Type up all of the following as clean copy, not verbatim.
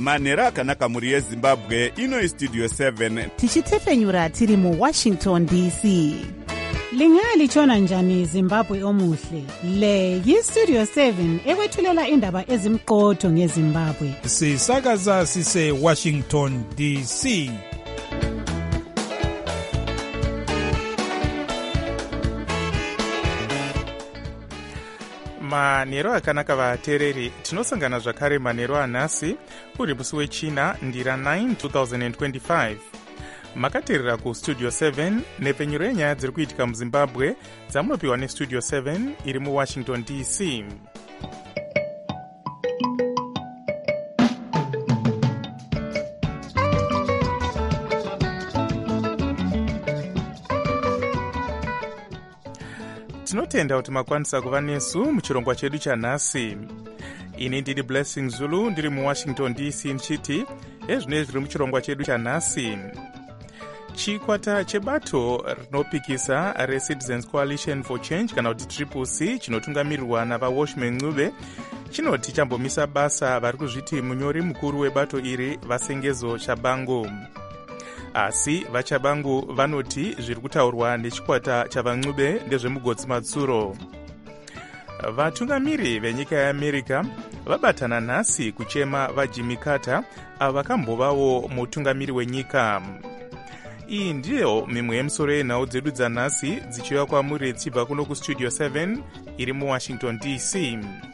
manhero akanaka mhuri yezimbabwe. Ino istudio 7 tichitefenyura tiri muWashington DC. Lingalitshona njani Zimbabwe omuhle? Le yiStudio 7 ekwethulela indaba ezimqotho ngeZimbabwe. Sisakaza sise Washington DC. Manhero akanaka vateereri, tinosangana zvakare manhero anhasi uri musi wechina ndira 9 2025. Makateerera kuStudio 7 nepfenyuro yenyaya dziri kuitika muZimbabwe dzamunopiwa neStudio 7 iri muWashington DC. Tinotenda kuti makwanisa kuva nesu muchirongwa chedu chanhasi. Ini ndiri Blessing Zulu ndiri muWashington DC nchiti ezvino zviri muchirongwa chedu chanhasi. Chikwata chebato rinopikisa reCitizens Coalition for Change kana kuti CCC chinotungamirirwa navaWashman Ncube chinoti chambomisa basa vari kuzviti munyori mukuru webato iri Vasengezo Chabangu. Asi vaChabangu vanoti zviri kutaurwa nechikwata chavaNcube ndezvemugodzi matsuro. Vatungamiri venyika yeAmerica vabatana nhasi kuchema vaJimmy Carter ava vakambovawo mutungamiri wenyika. Iyi ndiyo mimwe yemisoro yenhau dzedu dzanhasi dzichiuya kwamuri dzichibva kuno kuStudio 7 iri muWashington DC.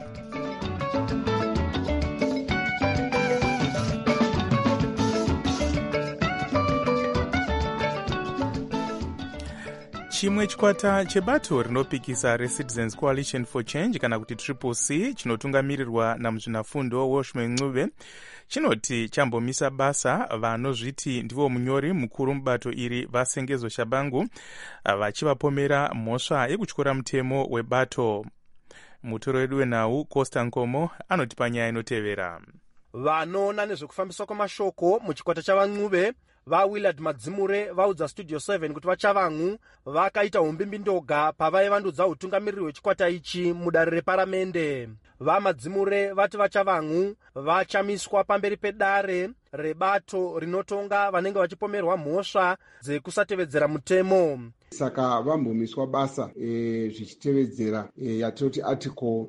Chimwe chikwata chebato rinopikisa reCitizens Coalition for Change kana kuti CCC chinotungamirirwa namuzvinafundo Washman Ncube chinoti chambomisa basa vanozviti ndivo munyori mukuru mubato iri Vasengezo Chabangu vachivapomera mhosva yekutyora mutemo webato. Mutoro wedu wenhau Costa Nkomo anotipa nyaya inotevera. Vanoona nezvekufambiswa kwamashoko muchikwata chavaNcube vaWillard Madzimure vaudza Studio 7 kuti vaChavangu vakaita umbimbindoga pavaivandudza utungamiriri hwechikwata ichi mudare reparamende. VaMadzimure vati vaChavangu vachamiswa pamberi pedare rebato rinotonga vanenge vachipomerwa mhosva dzekusatevedzera mutemo. Saka vambomiswa basa zvichitevedzera yatinoti article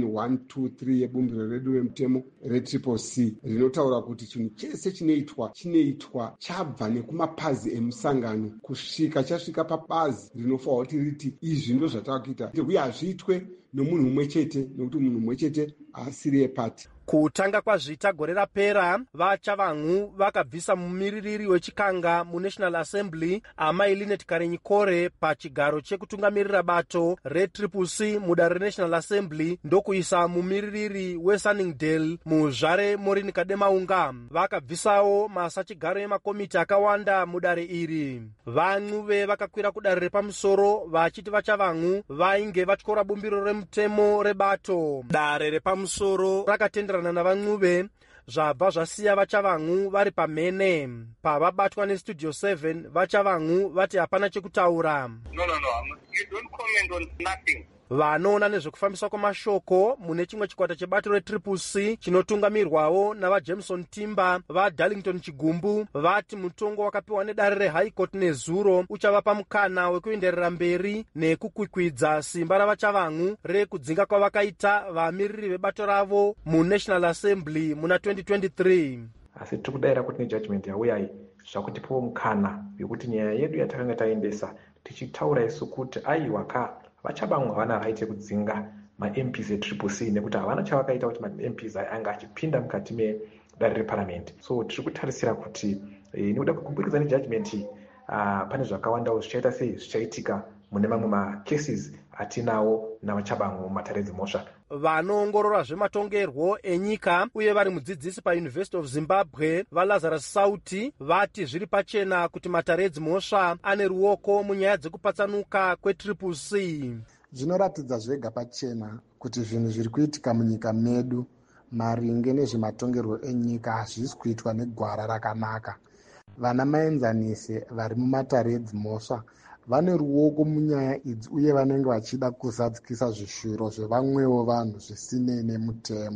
9123 yebumbiro redu remutemo reCCC rinotaura kuti chinhu chese chinoitwa chabva nekumapazi emusangano kusvika chasvika pabazi rinofanwa kuti riti izvi ndo zvatavakuita uye hazviitwe nomunhu mumwe chete nokuti munhu mumwe chete haasiri epati. Kutanga kwazvita gore rapera vaChavangu vakabvisa mumiririri wechikanga muNational Assembly Amai Linet Karenyikore pachigaro chekutungamirira bato reCCC mudare reNational Assembly ndokuisa mumiririri weSunningdale muzvare Maureen Kademaunga. Vakabvisawo masachigaro emakomiti akawanda mudare iri. VaNcube vakakwira kudare repamusoro vachiti vaChavangu vainge vatyora bumbiro remutemo rebato. Dare repamusoro rakatendera navaNcube zvabva zvasiya vaChavangu vari pamhene. Pavabatwa neStudio 7 vaChavangu vati hapana chekutaura. No, you don't comment on nothing. Vanoona nezvekufambiswa kwamashoko mune chimwe chikwata chebato reCCC chinotungamirwawo navaJameson Timber vaDarlington Chigumbu vati mutongo wakapiwa nedare reHigh Court nezuro uchavapa mukana wekuenderera mberi nekukwikwidza simba ravaChavangu rekudzinga kwavakaita vamiriri vebato ravo muNational Assembly muna 2023. Asi tiri kudayira kuti nejudgment yauyai zvakutipawo mukana wekuti nyaya yedu yatakanga taendesa tichitaura isu kuti aiwa vaChabangu havana right yekudzinga maMPs eCCC nekuti havana chavakaita kuti maMPs anga achipinda mukati medare reparamende. So tiri kutarisira kuti nekuda kwekubudikidza nejudgment pane zvakawandawo zvichaita sei zvichaitika mune mamwe macases atinawo navaChabangu mumatare dzimhosva. Vanoongorora zvematongerwo enyika uye vari mudzidzisi paUniversity of Zimbabwe vaLazarus Sauti vati zviri pachena kuti matare edzimhosva ane ruoko munyaya dzekupatsanuka kweCCC. Zvinoratidza zvega pachena kuti zvinhu zviri kuitika munyika medu maringe nezvematongerwo enyika hazvisi kuitwa negwara rakanaka. Vana maenzanise vari mumatare edzimhosva vane ruoko munyaya idzi uye vanenge vachida kuzadzikisa zvishuro zvevamwewo vanhu zvisinei nemutemo.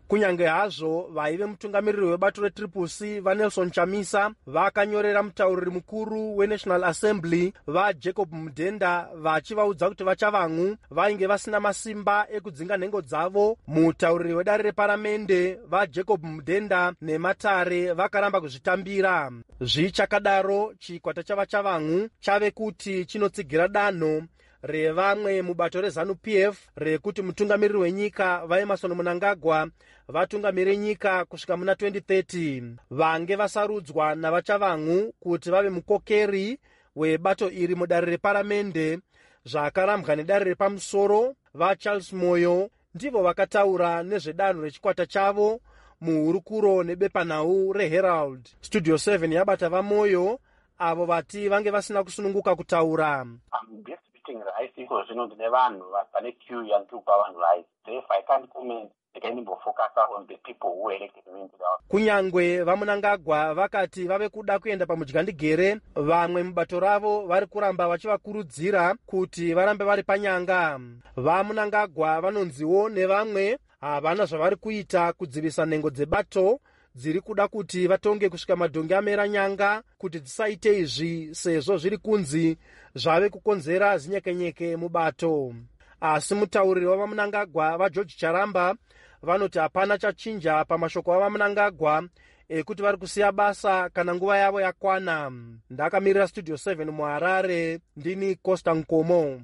kunyange hazvo vaive mutungamiriri webato retriplec vaNelson Chamisa vakanyorera mutauriri mukuru weNational Assembly vaJacob Mudenda vachivaudza kuti vachavamwe vainge vasina masimba ekudzinga nhengo dzavo. Mutauriri wedare reparamende vaJacob Mudenda nematare vakaramba kuzvitambira. Zvichakadaro chikwata chavachavamwe chave kuti chinotsigira danho revamwe mubato reZANU-PF rekuti mutungamiriri wenyika vaEmmerson Mnangagwa vatungamire nyika kusvika muna 2030 vange vasarudzwa navachavamwe kuti vave mukokeri webato iri mudare reparamende. Zvakarambwa nedare repamusoro vaCharles Moyo ndivo vakataura nezvedanho rechikwata chavo muhurukuro nebepanhau reHerald. Studio 7 yabata vaMoyo avo vati vange vasina kusununguka kutaura. Rights iko zvino ndine vanhu vane queue yanitupa vanhu rights. Therefore I can't comment. On the people who elected me. Kunyangwe vaMnangagwa vakati vave kuda kuenda pamudyandigere, vamwe mubato ravo vari kuramba vachivakurudzira kuti varambe vari panyanga. VaMnangagwa vanonziwo nevamwe havana zvavari kuita kudzivisa nhengo dzebato dziri kuda kuti vatonge kusvika madhongi amera nyanga kuti dzisaite izvi sezvo zviri kunzi zvave kukonzera zinyekenyeke mubato. Asi mutauriri wavaMnangagwa vaGeorge Charamba vanoti hapana chachinja pamashoko avaMnangagwa ekuti vari kusiya basa kana nguva yavo yakwana. Ndakamirira Studio 7 muHarare ndini Costa Nkomo.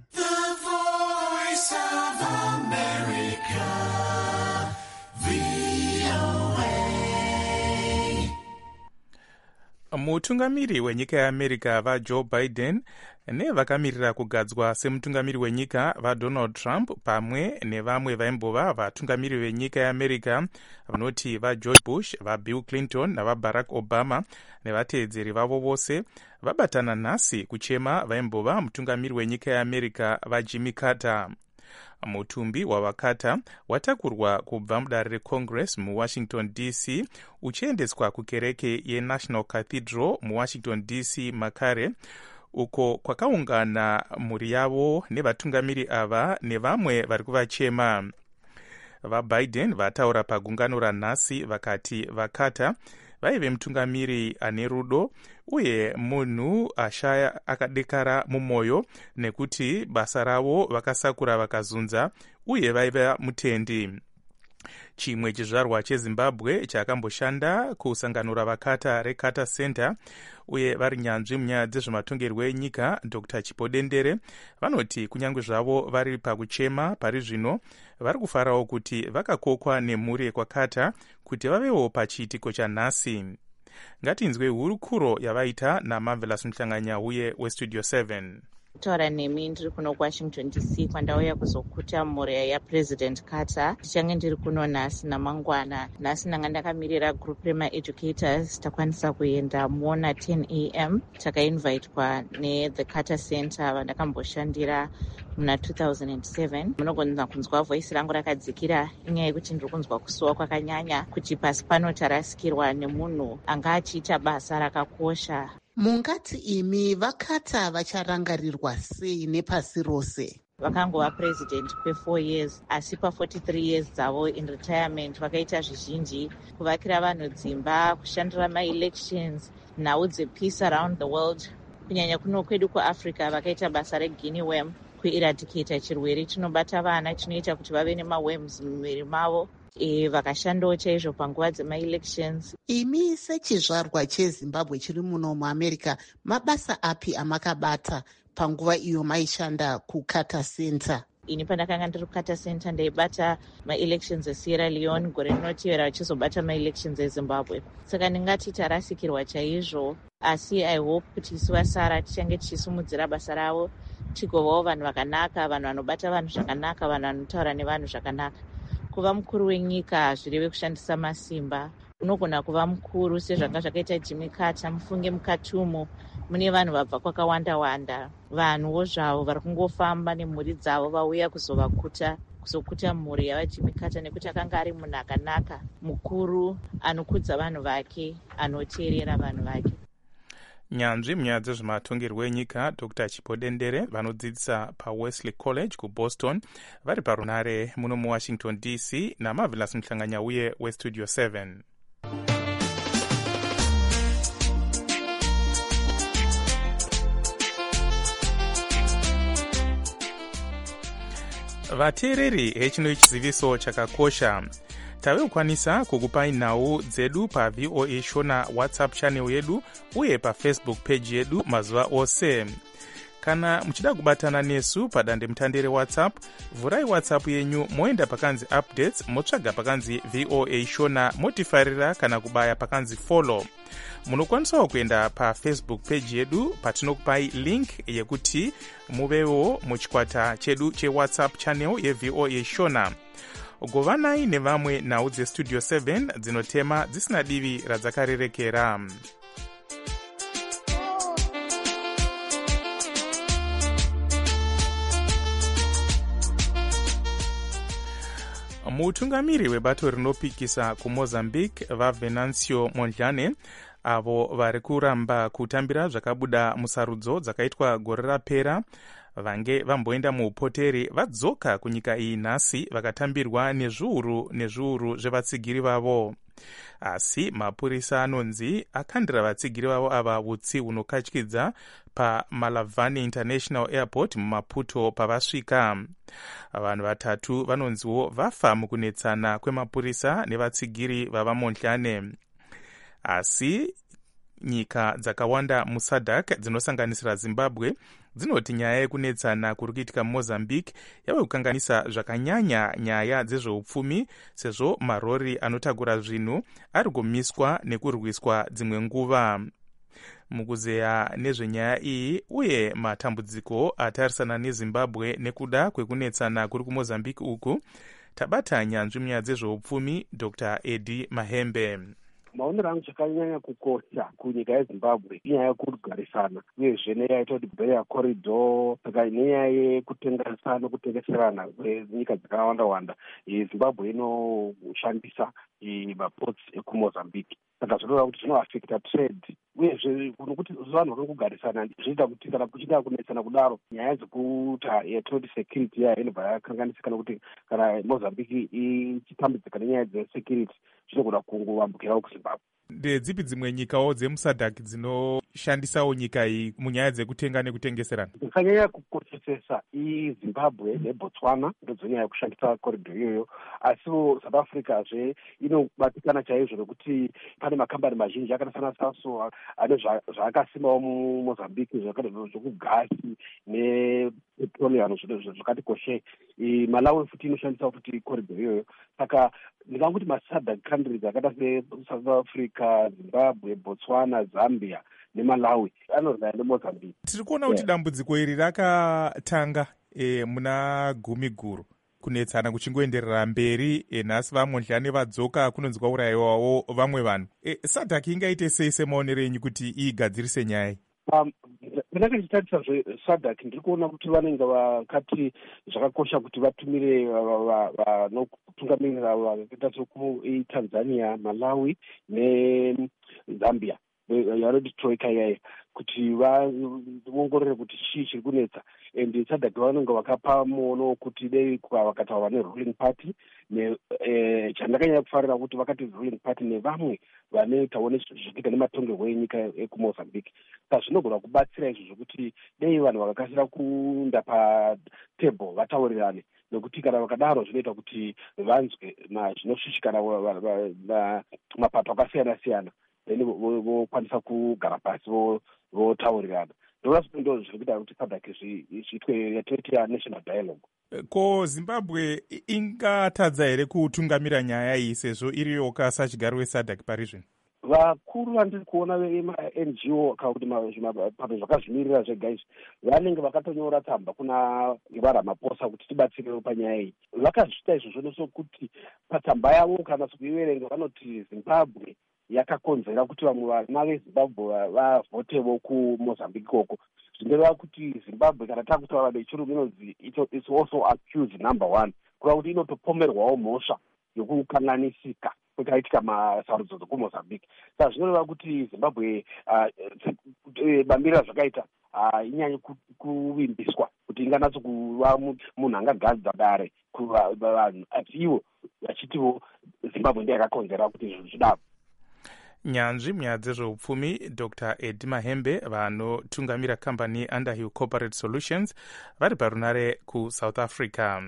Mutungamiri wenyika yeAmerica vaJoe Biden nevakamirira kugadzwa semutungamiri wenyika vaDonald Trump pamwe nevamwe vaimbova vatungamiri venyika yeAmerica vanoti vaGeorge Bush, vaBill Clinton navaBarack Obama nevateedzeri vavo vose vabatana nhasi kuchema vaimbova mutungamiri wenyika yeAmerica vaJimmy Carter. Mutumbi wavaCarter watakurwa kubva mudare reCongress muWashington DC uchiendeswa kukereke yeNational Cathedral muWashington DC makare, uko kwakaungana mhuri yavo nevatungamiri ava nevamwe vari kuvachema. VaBiden vataura pagungano ranhasi vakati vaCarter vaive mutungamiri ane rudo uye munhu ashaya akadekara mumwoyo nekuti basa ravo vakasakura vakazunza uye vaiva mutendi. Chimwe chizvarwa cheZimbabwe chakamboshanda kusangano ravaCarter reCarter Center uye vari nyanzvi munyaya dzezvematongerwo enyika Dr. Chipo Dendere vanoti kunyange zvavo vari pakuchema pari zvino vari kufarawo kuti vakakokwa nemhuri yekwaCarter kuti vavewo pachiitiko chanhasi. Ngatinzwe hurukuro yavaita naMarvelous Mhlanganyauye weStudio 7. Kutaura nemi ndiri kuno kuWashington DC kwandauya kuzokuta mhuri yaPresident Carter. Ndichange ndiri kuno nhasi namangwana. Nhasi ndanga ndakamirira group remaeducators takwanisa kuenda muna 10 AM. Takainvitwa neThe Carter Center vandakamboshandira muna 2007. Munogona kunzwa voisi rangu rakadzikira inyaya yekuti ndiri kunzwa kusuwa kwakanyanya kuti pasi pano tarasikirwa nemunhu anga achiita basa rakakosha. Mungati imi vaCarter vacharangarirwa sei nepasi rose? Vakangova president kwe4 years asi pa43 years dzavo in retirement vakaita zvizhinji: kuvakira vanhu dzimba, kushandira maelections, nhau dzepeace around the world. Kunyanya kuno kwedu kuAfrica vakaita basa reguinea worm kueradicata chirwere chinobata vana chinoita kuti vave nemaworms mumiviri mavo. Vakashandawo chaizvo panguva dzemaelections. Imi sechizvarwa cheZimbabwe chiri muno muAmerica, mabasa api amakabata panguva iyo maishanda kuCarter Center? Ini pandakanga ndiri kuCarter Center ndaibata maelections eSierra Leone, gore rinotevera vachizobata maelections eZimbabwe. Saka ndingati tarasikirwa chaizvo, asi I hope kuti isu vasara tichange tichisimudzira basa ravo tigovawo vanhu vakanaka, vanhu vanobata vanhu zvakanaka, vanhu vanotaura nevanhu zvakanaka. Kuva mukuru wenyika hazvireve kushandisa masimba. Unogona kuva mukuru sezvanga zvakaita Jimmy Carter. Mufunge mukatumo mune vanhu vabva kwakawanda-wanda, vanhuwo zvavo vari kungofamba nemhuri dzavo vauya kuzokuta mhuri yavaJimmy Carter nekuti akanga ari munhu akanaka, mukuru, anokudza vanhu vake, anoteerera vanhu vake. nyanzvi munyaya dzezvematongerwo enyika Dr. Chipodendere vanodzidzisa paWesley College kuBoston vari parunare muno muWashington DC naMarvelous Mhlanganya uye weStudio 7. vateereri hechino chiziviso chakakosha. Tavekwanisa kukupai nhau dzedu pa VOA Shona WhatsApp channel yedu uye pa Facebook page yedu mazuva ose. Kana muchida kubatana nesu padande mutandere WhatsApp, vurai WhatsApp yenyu moenda pakanzi updates, motsvaga pakanzi VOA Shona, motifarira kana kubaya pakanzi follow. Munokwanisawo kuenda pa Facebook page yedu patinokupai link yekuti muvewo muchikwata chedu che WhatsApp channel ye VOA Shona. Govanai nevamwe nhau dzeStudio 7 dzinotema dzisina divi radzakarerekera. Mutungamiri webato rinopikisa kuMozambique vaVenancio Mondlane avo vari kuramba kutambira zvakabuda musarudzo dzakaitwa gore rapera vange vamboenda muupoteri vadzoka kunyika iyi nhasi vakatambirwa nezviuru zvevatsigiri vavo. Asi mapurisa anonzi akandira vatsigiri vavo ava utsi hunokatyidza paMalavani International Airport muMaputo pavasvika. Vanhu vatatu vanonziwo vafa mukunetsana kwemapurisa nevatsigiri vavaMondlane. Asi nyika dzakawanda muSADC dzinosanganisira Zimbabwe dzinoti nyaya yekunetsana kuri kuitika muMozambique yave kukanganisa zvakanyanya nyaya dzezveupfumi, sezvo marori anotakura zvinhu ari kumiswa nekurwiswa dzimwe nguva. Mukuzeya nezvenyaya iyi uye matambudziko atarisana neZimbabwe nekuda kwekunetsana kuri kuMozambique uku, tabata nyanzvi munyaya dzezveupfumi Dr. Eddie Mahembe. Maonero angu chakanyanya kukosha kunyika yeZimbabwe inyaya yekugarisana uyezve nenyaya kuti Beria Corridor, saka nenyaya yekutengesana kutengeserana kwenyika dzakawanda Zimbabwe inoshandisa maports ekuMozambique. Saka zvinoda kuti zvinoaffecta trade uyezve nokuti vanhu vari kugarisana zvinoita kuti kana kuchida kunetsana kudaro nyaya dzekuta yetrade security yayo inobva yakanganisika, nokuti kana Mozambique ichitambudzika nenyaya dzesecurity zvinogona kungovambukirawo kuZimbabwe. Ndedzipi dzimwe nyikawo dzemuSADC dzinoshandisawo nyika iyi munyaya dzekutenga nekutengeserana? Dzakanyanya kukoshesesa iZimbabwe neBotswana ndodzonyanya kushandisa koridho iyoyo, asi South Africa zve inobatikana chaizvo nokuti pane makambani mazhinji akaita sana Sasol ane zvaakasimawo muMozambique zvokugasi nepetroleum zvakati koshei. Malawi futi inoshandisawo futi koridho iyoyo. Saka ndingangokuti maSADC countries akaita seSouth Africa, Zimbabwe, Botswana, Zambia neMalawi anorwara neMozambique. Tiri kuona kuti dambudziko iri rakatanga muna gumi guru kunetsana kuchingoenderera mberi, nhasi vaMondlane vadzoka kunonzi kwaurayiwawo vamwe vanhu. SADC ingaite sei semaonero enyu kuti igadzirise nyaya? Pandakachitarisira zveSADC ndiri kuona kuti vanenge vakati zvakakosha kuti vatumire vanotungamirira vakaita sekuTanzania, Malawi neZambia, vanoti troika iyayo, kuti vaongorore kuti chii chiri kunetsa. And SADC vanenge vakapa muono kuti dei vakataura neruling party, chandakanyanya kufarira kuti vakati ruling party nevamwe vanoitawo nezvekuita nematongerwo enyika ekuMozambique. Saka zvinogona kubatsira izvo zvokuti dei vanhu vakakasira kuenda patebho vataurirane, nokuti kana vakadaro zvinoita kuti vanzwe zvinoshushikana mapato akasiyana-siyana, then vokwanisa kugara pasi votaurirana. Ndo zviri kuita kuti SADC zviitwe yatinoti national dialogue. Ko Zimbabwe ingatadza here kutungamira nyaya iyi sezvo iriyo kasachigaro weSADC pari zvino? Vakuru vandiri kuona veNGO kana kuti zvimapato zvakazvimirira zvega izvi vanenge vakatonyora tsamba kuna vaRamaphosa kuti tibatsirewo panyaya iyi. Vakazviita izvozvo nesokuti patsamba yavo kana sokuiverenga vanoti Zimbabwe yakakonzera kuti vamwe vana veZimbabwe vavhotevo kuMozambique ikoko. Zvinoreva kuti Zimbabwe kana takutaura nechirungu inonzi it's also accused number one, kureva kuti inotopomerwawo mhosva yokukanganisika kwakaitika masarudzo dzokumozambique. Saka zvinoreva kuti Zimbabwe bambiri razvakaita inyanye kuvimbiswa kuti inganatso kuva munhu angagadza dare kuvanhu, asi ivo vachitiwo Zimbabwe ndiyo yakakonzera kuti izvo zvidaro. Nyanzvi munyaya dzezveupfumi Dr. Eddie Mahembe vanotungamira kambani Underhill Corporate Solutions vari parunare kuSouth Africa.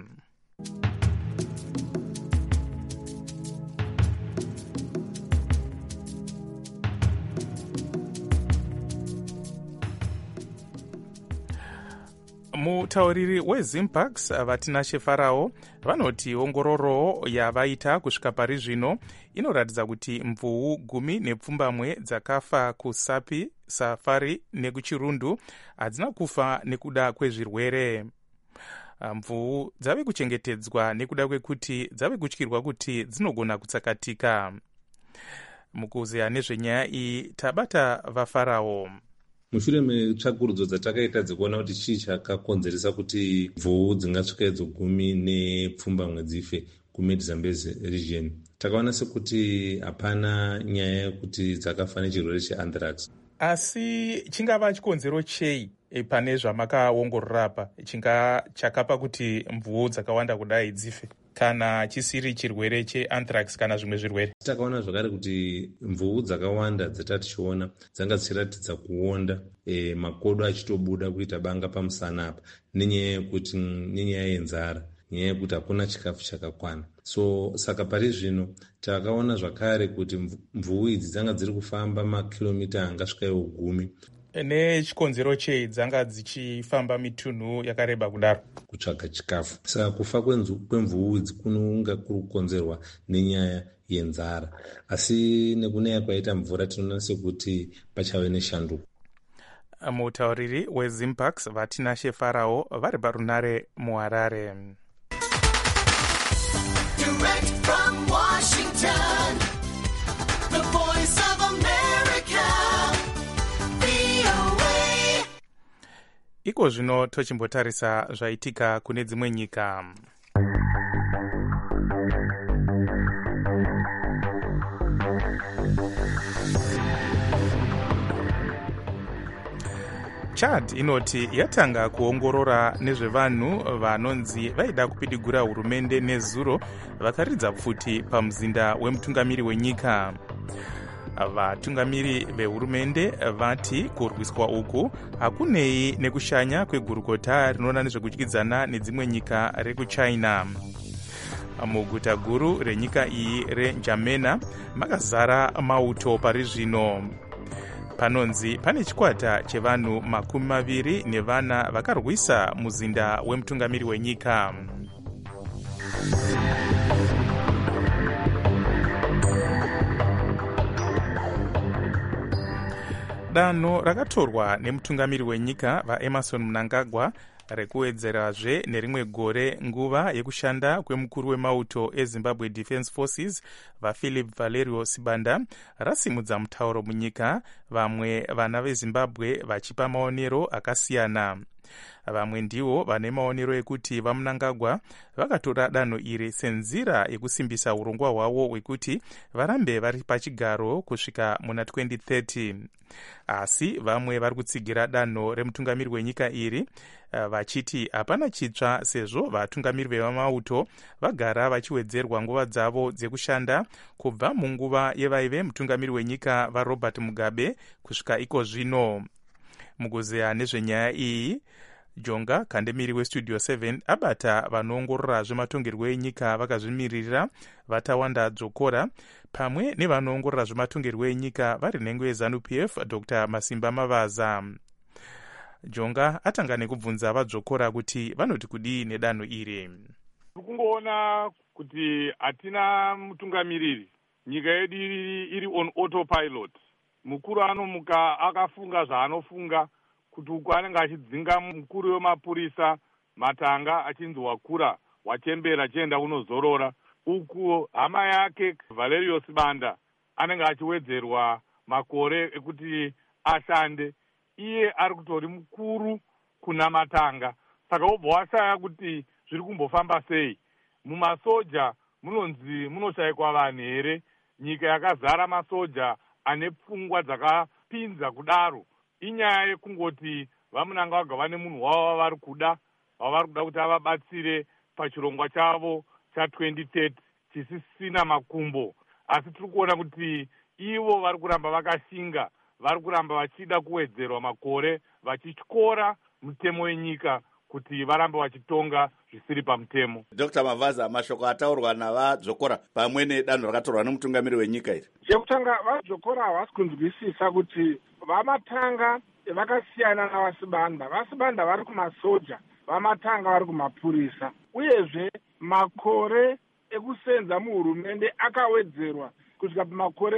Mutauriri weZimbucks vatinashe Farao vanoti ongororo yavaita kusvika pari zvino inoratidza kuti mvuu 10 dzakafa kuSapi, Safari nekuChirundu hadzina kufa nekuda kwezvirwere. Mvuu dzave kuchengetedzwa nekuda kwekuti dzave kutyirwa kuti dzinogona kutsakatika. Mukuzeya nezvenyaya iyi tabata vaFarao. Mushure metsvakurudzo dzatakaita dzekuona kuti chii chakakonzeresa kuti mvuu dzingasvika idzo 10 dzife kuMedzambique region, takaona sekuti hapana nyaya yekuti dzakafa nechirwere cheanthrax. Asi chingava chikonzero chei pane zvamakaongorora apa chakapa kuti mvuu dzakawanda kudai dzife, kana chisiri chirwere cheanthrax kana zvimwe zvirwere? Takaona zvakare kuti mvuu dzakawanda dzatatichiona dzanga dzichiratidza kuonda, makodo achitobuda kuita banga pamusana apa, nenyaya yenzara, nyaya yekuti hakuna chikafu chakakwana. Saka pari zvino takaona zvakare kuti mvuu idzi dzanga dziri kufamba makilomita angasvikawo 10. Nechikonzero chei dzanga dzichifamba mitunhu yakareba kudaro? Kutsvaga chikafu. Saka kufa kwemvuu idzi kunonga kuri kukonzerwa nenyaya yenzara, asi nekunaya kwaita mvura tinoona sekuti pachave neshanduko. Mutauriri weZimbucks vatinashe Farao vari parunare muHarare. Direct from Washington, the voice of America, VOA. Iko zvino tochimbotarisa zvaitika kune dzimwe nyika. Chad inoti yatanga kuongorora nezvevanhu vanonzi vaida kupidigura hurumende nezuro vakaridza pfuti pamuzinda wemutungamiri wenyika. Vatungamiri vehurumende vati kurwiswa uku hakunei nekushanya kwegurukota rinoona nezvekudyidzana nedzimwe nyika rekuChina. Muguta guru renyika iyi reNjamena makazara mauto pari zvino. Panonzi pane chikwata chevanhu 20 nevana vakarwisa muzinda wemutungamiri wenyika. Danho rakatorwa nemutungamiri wenyika vaEmerson Mnangagwa rekuwedzerazve nerimwe gore nguva yekushanda kwemukuru wemauto eZimbabwe Defence Forces vaPhilip Valerio Sibanda rasimudza mutauro munyika, vamwe vana veZimbabwe vachipa maonero akasiyana. Vamwe ndivo vane maonero ekuti vaMnangagwa vakatora danho iri senzira yekusimbisa urongwa hwavo hwekuti varambe vari pachigaro kusvika muna 2030. Asi vamwe vari kutsigira danho remutungamiri wenyika iri vachiti hapana chitsva sezvo vatungamiri vemauto vagara vachiwedzerwa nguva dzavo dzekushanda kubva munguva yevaive mutungamiri wenyika vaRobert Mugabe kusvika iko zvino. Mukuzeya nezvenyaya iyi, Jonga Kandemiri weStudio 7 abata vanoongorora zvematongerwo enyika vakazvimirira vatawanda Dzokora pamwe nevanoongorora zvematongerwo enyika vari nhengo yeZANU-PF Dr. Masimba Mavaza. Jonga atanga nekubvunza vaDzokora kuti vanoti kudii nedanho iri. Kungoona kuti hatina mutungamiriri, nyika yedu iri on autopilot. Mukuru anomuka akafunga zvaanofunga kuti uku anenge achidzinga mukuru wemapurisa Matanga achinzi wakura wachembera chienda unozorora. Uku hama yake Valerio Sibanda anenge achiwedzerwa makore ekuti ashande. Iye ari kutori mukuru kuna Matanga. Saka obva washaya kuti zviri kumbofamba sei. Mumasoja munonzi munoshayikwa vanhu here nyika yakazara masoja ane pfungwa dzakapinza kudaro. Inyaya yekungoti vamunanga vaga vane munhu wavo wavari kuda kuti avabatsire pachirongwa chavo cha2030 chisisina makumbo. Asi tiri kuona kuti ivo vari kuramba vakashinga, vari kuramba vachida kuwedzerwa makore, vachityora mutemo wenyika kuti varambe vachitonga zvisiri pamutemo. Dr. Mavaza, mashoko ataurwa navadzokora pamwe nedanho rakatorwa nemutungamiri wenyika iri. Chekutanga vadzokora havasi kunzwisisa kuti vamatanga vakasiyana navasibanda. Vasibanda vari kumasoja, vamatanga vari kumapurisa. Uyezve makore ekusenza muhurumende akawedzerwa kusvika pamakore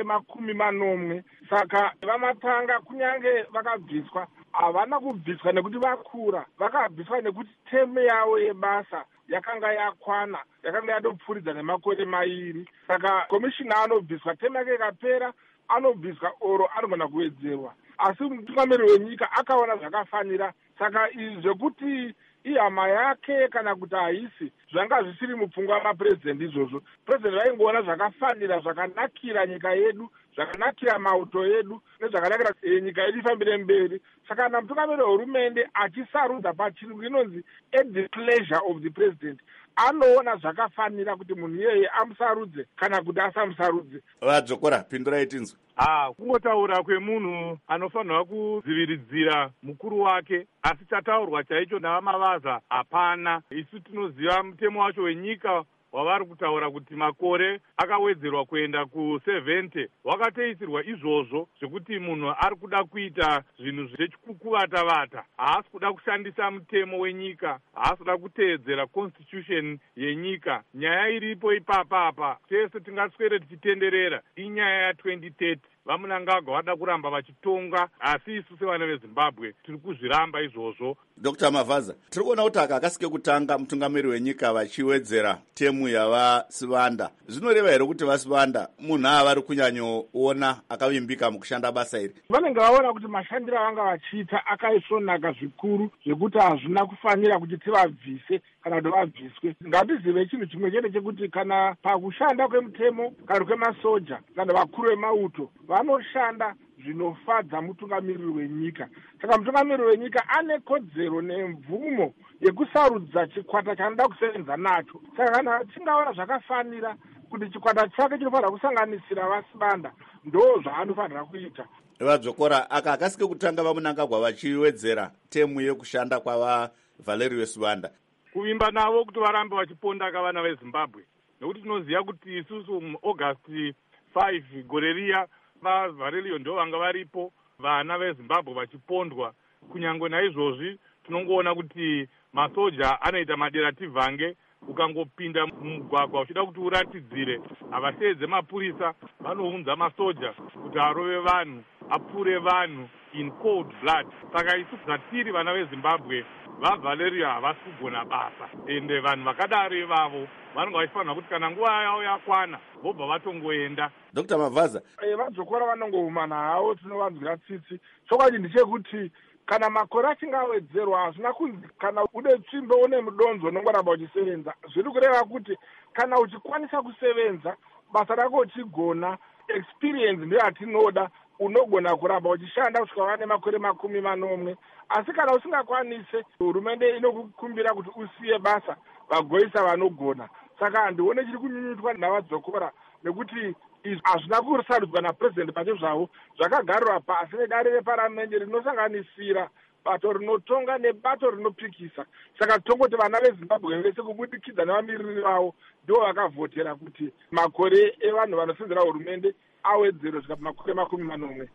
40. Saka vamatanga kunyange vakabviswa havana kubviswa nekuti vakura, vakabviswa nekuti teme yavo yebasa yakanga yakwana, yakanga yatopfuridza nemakore 2. Saka komishina anobviswa, teme yake ikapera anobviswa oro anogona kuwedzerwa. Asi mutungamiri wenyika akaona zvakafanira. Saka izvi zvekuti ihama yake kana kuti haisi zvanga zvisiri mupfungwa wamapurezidendi izvozvo. Purezidendi vaingoona zvakafanira, zvakanakira nyika yedu, zvakanakira mauto edu nezvakanakira nyika yedu ifambire mberi. Saka kana mutungamiri wehurumende achisarudza pachirungu inonzi at the pleasure of the president, anoona zvakafanira kuti munhu iyeye amusarudze kana kuti asamusarudze. Vadzokora, pindurai tinzwe. Kungotaura kwemunhu anofanirwa kuziviridzira mukuru wake, asi chataurwa chaicho navamavaza hapana. Isu tinoziva mutemo wacho wenyika wavari kutaura kuti makore akawedzerwa kuenda ku70 wakateisirwa izvozvo zvekuti munhu ari kuda kuita zvinhu zvechikukuvata-vata, haasi kuda kushandisa mutemo wenyika, haasi kuda kuteedzera constitution yenyika. Nyaya iripo ipapa tese tingaswere tichitenderera inyaya ya2030. Vamunangagwa vada kuramba vachitonga, asi isu sevana veZimbabwe tiri kuzviramba izvozvo. Dr. Mavaza, tiri kuona kuti aka akasike kutanga mutungamiri wenyika vachiwedzera temu yavasivanda. Zvinoreva here kuti vasivanda munhu avari kunyanyoona akavimbika mukushanda basa iri? Vanenge vaona kuti mashandiro avanga vachiita akaisvonaka zvikuru zvekuti hazvina kufanira kuti tivabvise kana kuti vabviswe. Ngatizive chinhu chimwe chete chekuti kana pakushanda kwemutemo kana kwemasoja kana vakuru vemauto vanoshanda zvinofadza mutungamiriri wenyika. Saka mutungamiriri wenyika ane kodzero nemvumo yekusarudza chikwata chaanoda kusevenza nacho. Saka kana achingaona zvakafanira kuti chikwata chake chinofanira kusanganisira vasibanda, ndo zvaanofanira kuita. Vadzokora, aka akasike kutanga vamunangagwa vachiwedzera temu yekushanda kwava Valerio Sibanda. Kuvimba navo kuti varambe vachiponda kavana veZimbabwe, nekuti tinoziva kuti isusu muAugust 5 gore riya vaValerio ndo vanga varipo vana veZimbabwe vachipondwa. Kunyangwe naizvozvi tinongoona kuti masoja anoita maderativhange. Ukangopinda mumugwagwa uchida kuti uratidzire havateedze mapurisa, vanounza masoja kuti arove vanhu, apfure vanhu in cold blood. Saka isu zvatiri vana veZimbabwe vaValerio havasi kugona basa, ende vanhu vakadaro ivavo vanenge vachifanira kuti kana nguva yavo yakwana vobva vatongoenda. Dr. Mavaza, vadzokora vanongoumana havo, tinovanzwira tsitsi. Chokwadi ndechekuti kana makore achingawedzerwa hazvina kunzi kana ude tsvimbo une mudonzo unongoramba uchisevenza. Zviri kureva kuti kana uchikwanisa kusevenza basa rako uchigona, experience ndiyo atinoda, unogona kuramba uchishanda kusvika vane makore 40. Asi kana usingakwanise, hurumende inokukumbira kuti usiye basa vagoisa vanogona. Saka handione chiri kunyunyutwa navadzokora, nekuti izvi hazvina kusarudzwa napurezidendi pacho zvavo, zvakagarwa pasi nedare reparamende rinosanganisira bato rinotonga nebato rinopikisa. Saka tongoti vana veZimbabwe vese kubudikidza nevamiriri vavo ndo vakavhotera kuti makore evanhu vanosenzera hurumende awedzerwe kusvika pamakore 40.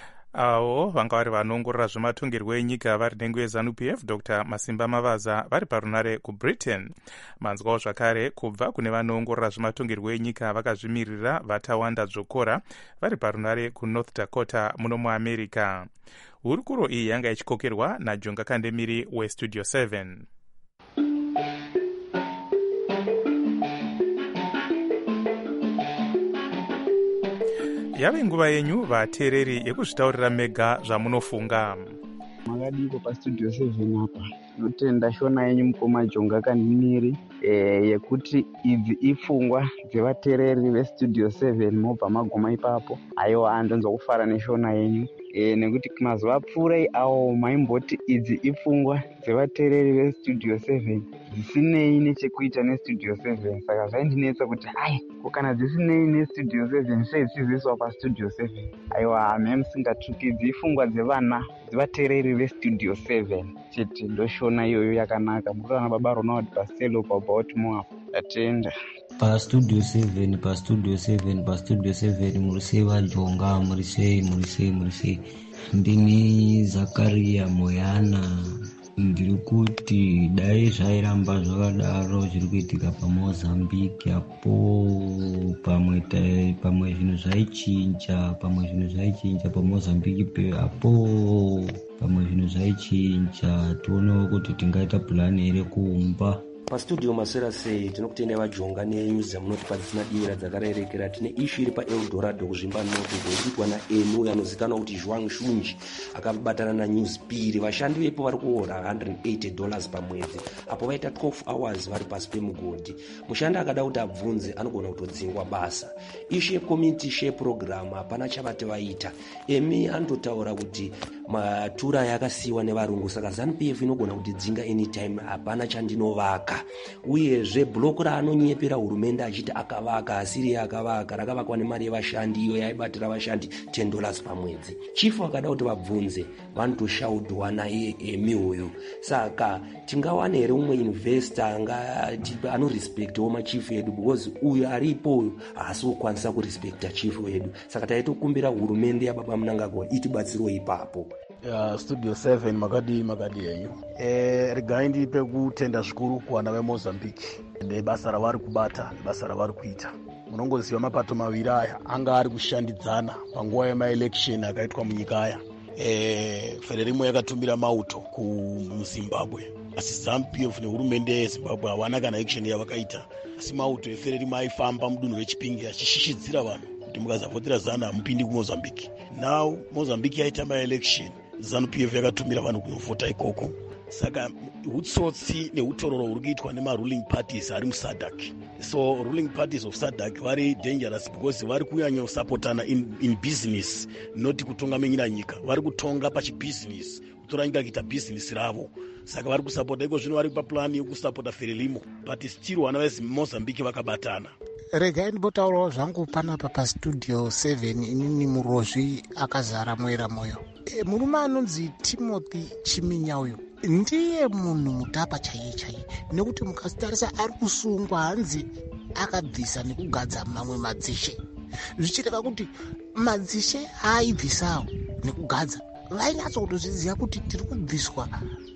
Avo vanga vari vanoongorora zvematongerwo enyika vari nhengo yeZANU-PF, Dr. Masimba Mavaza vari parunare kuBritain. Manzwawo zvakare kubva kune vanoongorora zvematongerwo enyika vakazvimirira VATAWANDA Dzokora vari parunare kuNorth Dakota muno muAmerica. Hurukuro iyi yanga ichikokerwa naJonga Kandemiri weStudio 7. Yave nguva yenyu vateereri yekuzvitaurira mega zvamunofunga. zvakadiko pastudio 7 apa. Notenda shona yenyu mukoma Jonga Kandimiri yekuti idzi ifungwa dzevateereri vestudio 7 mobva maguma ipapo. Aiwa ndonzwa kufara neshona yenyu. Nekuti mazuva apfuurai awo maimboti idzi ifungwa dzevateereri vestudio 7 dzisinei nechekuita nestudio 7. Saka zvaindinetsa kuti kana dzisinei nestudio 7 sei dzichizoiswa pastudio 7. Aiwa memusingatukidzi ifungwa dzevana dzevateereri vestudio 7 chete. Ndoshona iyoyo yakanaka. Murana baba Ronald Bastelo paBaltimore. Atenda pastudio 7 murisei vaJonga, murisei. Ndini Zakaria Moyana. Ndiri kuti dai zvairamba zvakadaro zviri kuitika paMozambique apo pamwe zvinhu zvaichinja paMozambique apo pamwe zvinhu zvaichinja. Tionewo kuti tingaita pulani here kuumba pastudio maswera sei. Tinokutendai vaJonga nenyuzi dzamunotipa dzisina divira dzakarerekera. Tine ishu iri paEldorado kuzvimba noto kuitwa naEnu anozikanwa kuti Zhuang Shunji akabatana naNews Piri. Vashandi vepo vari kuhora $180 pamwedzi apo vaita 12 hours vari pasi pemugodhi. Mushandi akada kuti abvunze anogona kutodzingwa basa. Ishu yecommunity share program hapana chavati vaita. Emi anototaura kuti matura yakasiyiwa nevarungu saka ZANU-PF inogona kutidzinga anytime. Hapana chandinovaka. Uyezve bloko raanonyepera hurumende achiti akavaka asiri akavaka rakavakwa nemari yevashandi iyo yaibatira vashandi $10 pamwedzi. Chifu akada kuti vabvunze vanotoshaudwa naye Emi uyu. Saka tingawane here umwe investor anorespektawo machifu edu because uyu aripo uyu haasi kukwanisa kurespekta chifu edu. Saka taitokumbira hurumende yababa Mnangagwa itibatsirewo ipapo. Studio 7 makadi yenyu. Regai ndipe kutenda zvikuru kuwana veMozambique nebasa ravari kubata, basa ravari kuita. Munongoziva mapato maviri aya anga ari kushandidzana panguva yemaelection akaitwa munyika aya. Frelimo yakatumira mauto kuZimbabwe. Asi ZANU-PF nehurumende yeZimbabwe havana kana action yavakaita. Asi mauto eFrelimo aifamba mudunhu rechipingi achishishidzira vanhu kuti mukazavhotera ZANU hamupindi kuMozambique. Now Mozambique yaita maelection, ZANU-PF yakatumira vanhu kunovhota ikoko. Saka hutsotsi neutororo huri kuitwa nemaruling parties ari muSADC. So ruling parties of SADC vari dangerous because vari kunyanyosapotana in business, not kutongamenyira nyika. Vari kutonga pachibusiness, kutora nyika kuita business ravo. Saka vari kusapota iko zvino vari paplani yekusapota Frelimo, but still vana veMozambique vakabatana. Regai ndibotaurawo zvangu panapa pastudio 7 inini Murozvi akazara Mwera Moyo. Murume anonzi Timothy Chiminya uyu ndiye munhu mutapa chaiye nekuti mukasitarisa ari kusungwa hanzi akabvisa nekugadza mamwe madzishe. Zvichireva kuti madzishe aibvisawo nekugadza vainyatso kutozviziva kuti tiri kubviswa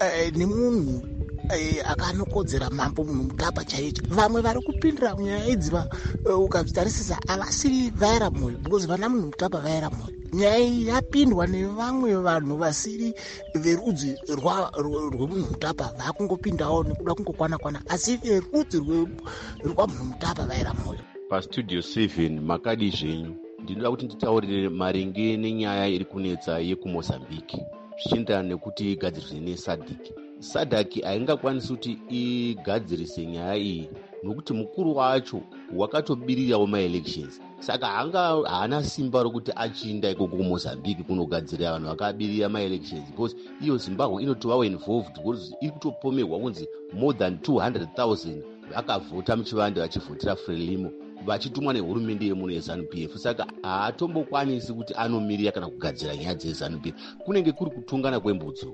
nemunhu akanokodzera mambo munhu mutapa chaiye. Vamwe vari kupindira munyaya idzi ukazvitarisisa havasiri vaera moyo because vana munhu mutapa vaera moyo. Nyaya iyi yapindwa nevamwe vanhu vasiri verudzi rwemunhu mutapa vakungopindawo nekuda kungokwana asi verudzi rwamunhu mutapa vaera moyo. Pastudio 7 makadi zvenyu ndinoda kuti nditaurire maringe nenyaya iri kunetsa yekuMozambique zvichienderana nekuti igadziriswe neSADC. SADC haingakwanisi kuti igadzirise nyaya iyi nokuti mukuru wacho wakatobirirawo maelections. Saka haana simba rokuti achinda ikoko kuMozambique kunogadzirira vanhu vakabirira maelections because iyo Zimbabwe inotovawo involved because iri kutopomerwa kunzi more than 200,000 vakavhota muchivande vachivhotera Frelimo vachitumwa nehurumende yemuno yeZANU-PF. Saka haatombokwanisi kuti anomirira kana kugadzira nyaya dzeZANU-PF, kunenge kuri kutongana kwembudzo.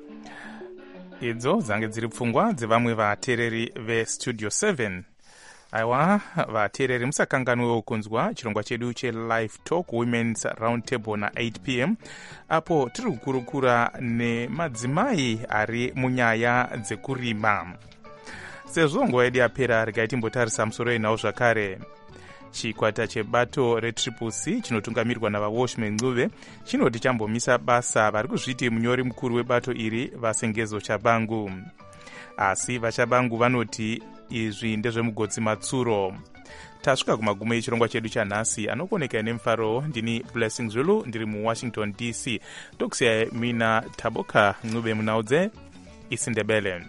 Idzo dzange dziri pfungwa dzevamwe vateereri vestudio 7. Aiwa vateereri musakanganwewo kunzwa chirongwa chedu chelive talk women's round table na8 p.m. apo tiri kukurukura nemadzimai ari munyaya dzekurima. Sezvo nguva yedu yapera regai timbotarisa musoro yenhau zvakare. Chikwata chebato reTriple-C chinotungamirirwa navaWashman Ncube chinoti chambomisa basa vari kuzviti munyori mukuru webato iri vaSengezo Chabangu. Asi vaChabangu vanoti izvi ndezvemugodzi matsuro. tasvika kumagumo echirongwa chedu chanhasi. Anokuoneka nemufaro ndini Blessing Zulu ndiri muwashington DC. Tokusiyai mina Taboka Ncube munaudze isiNdebele.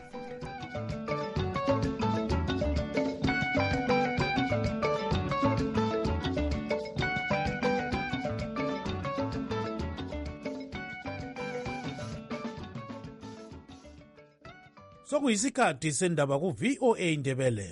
Sokuyisikhathi sendaba ku VOA Ndebele.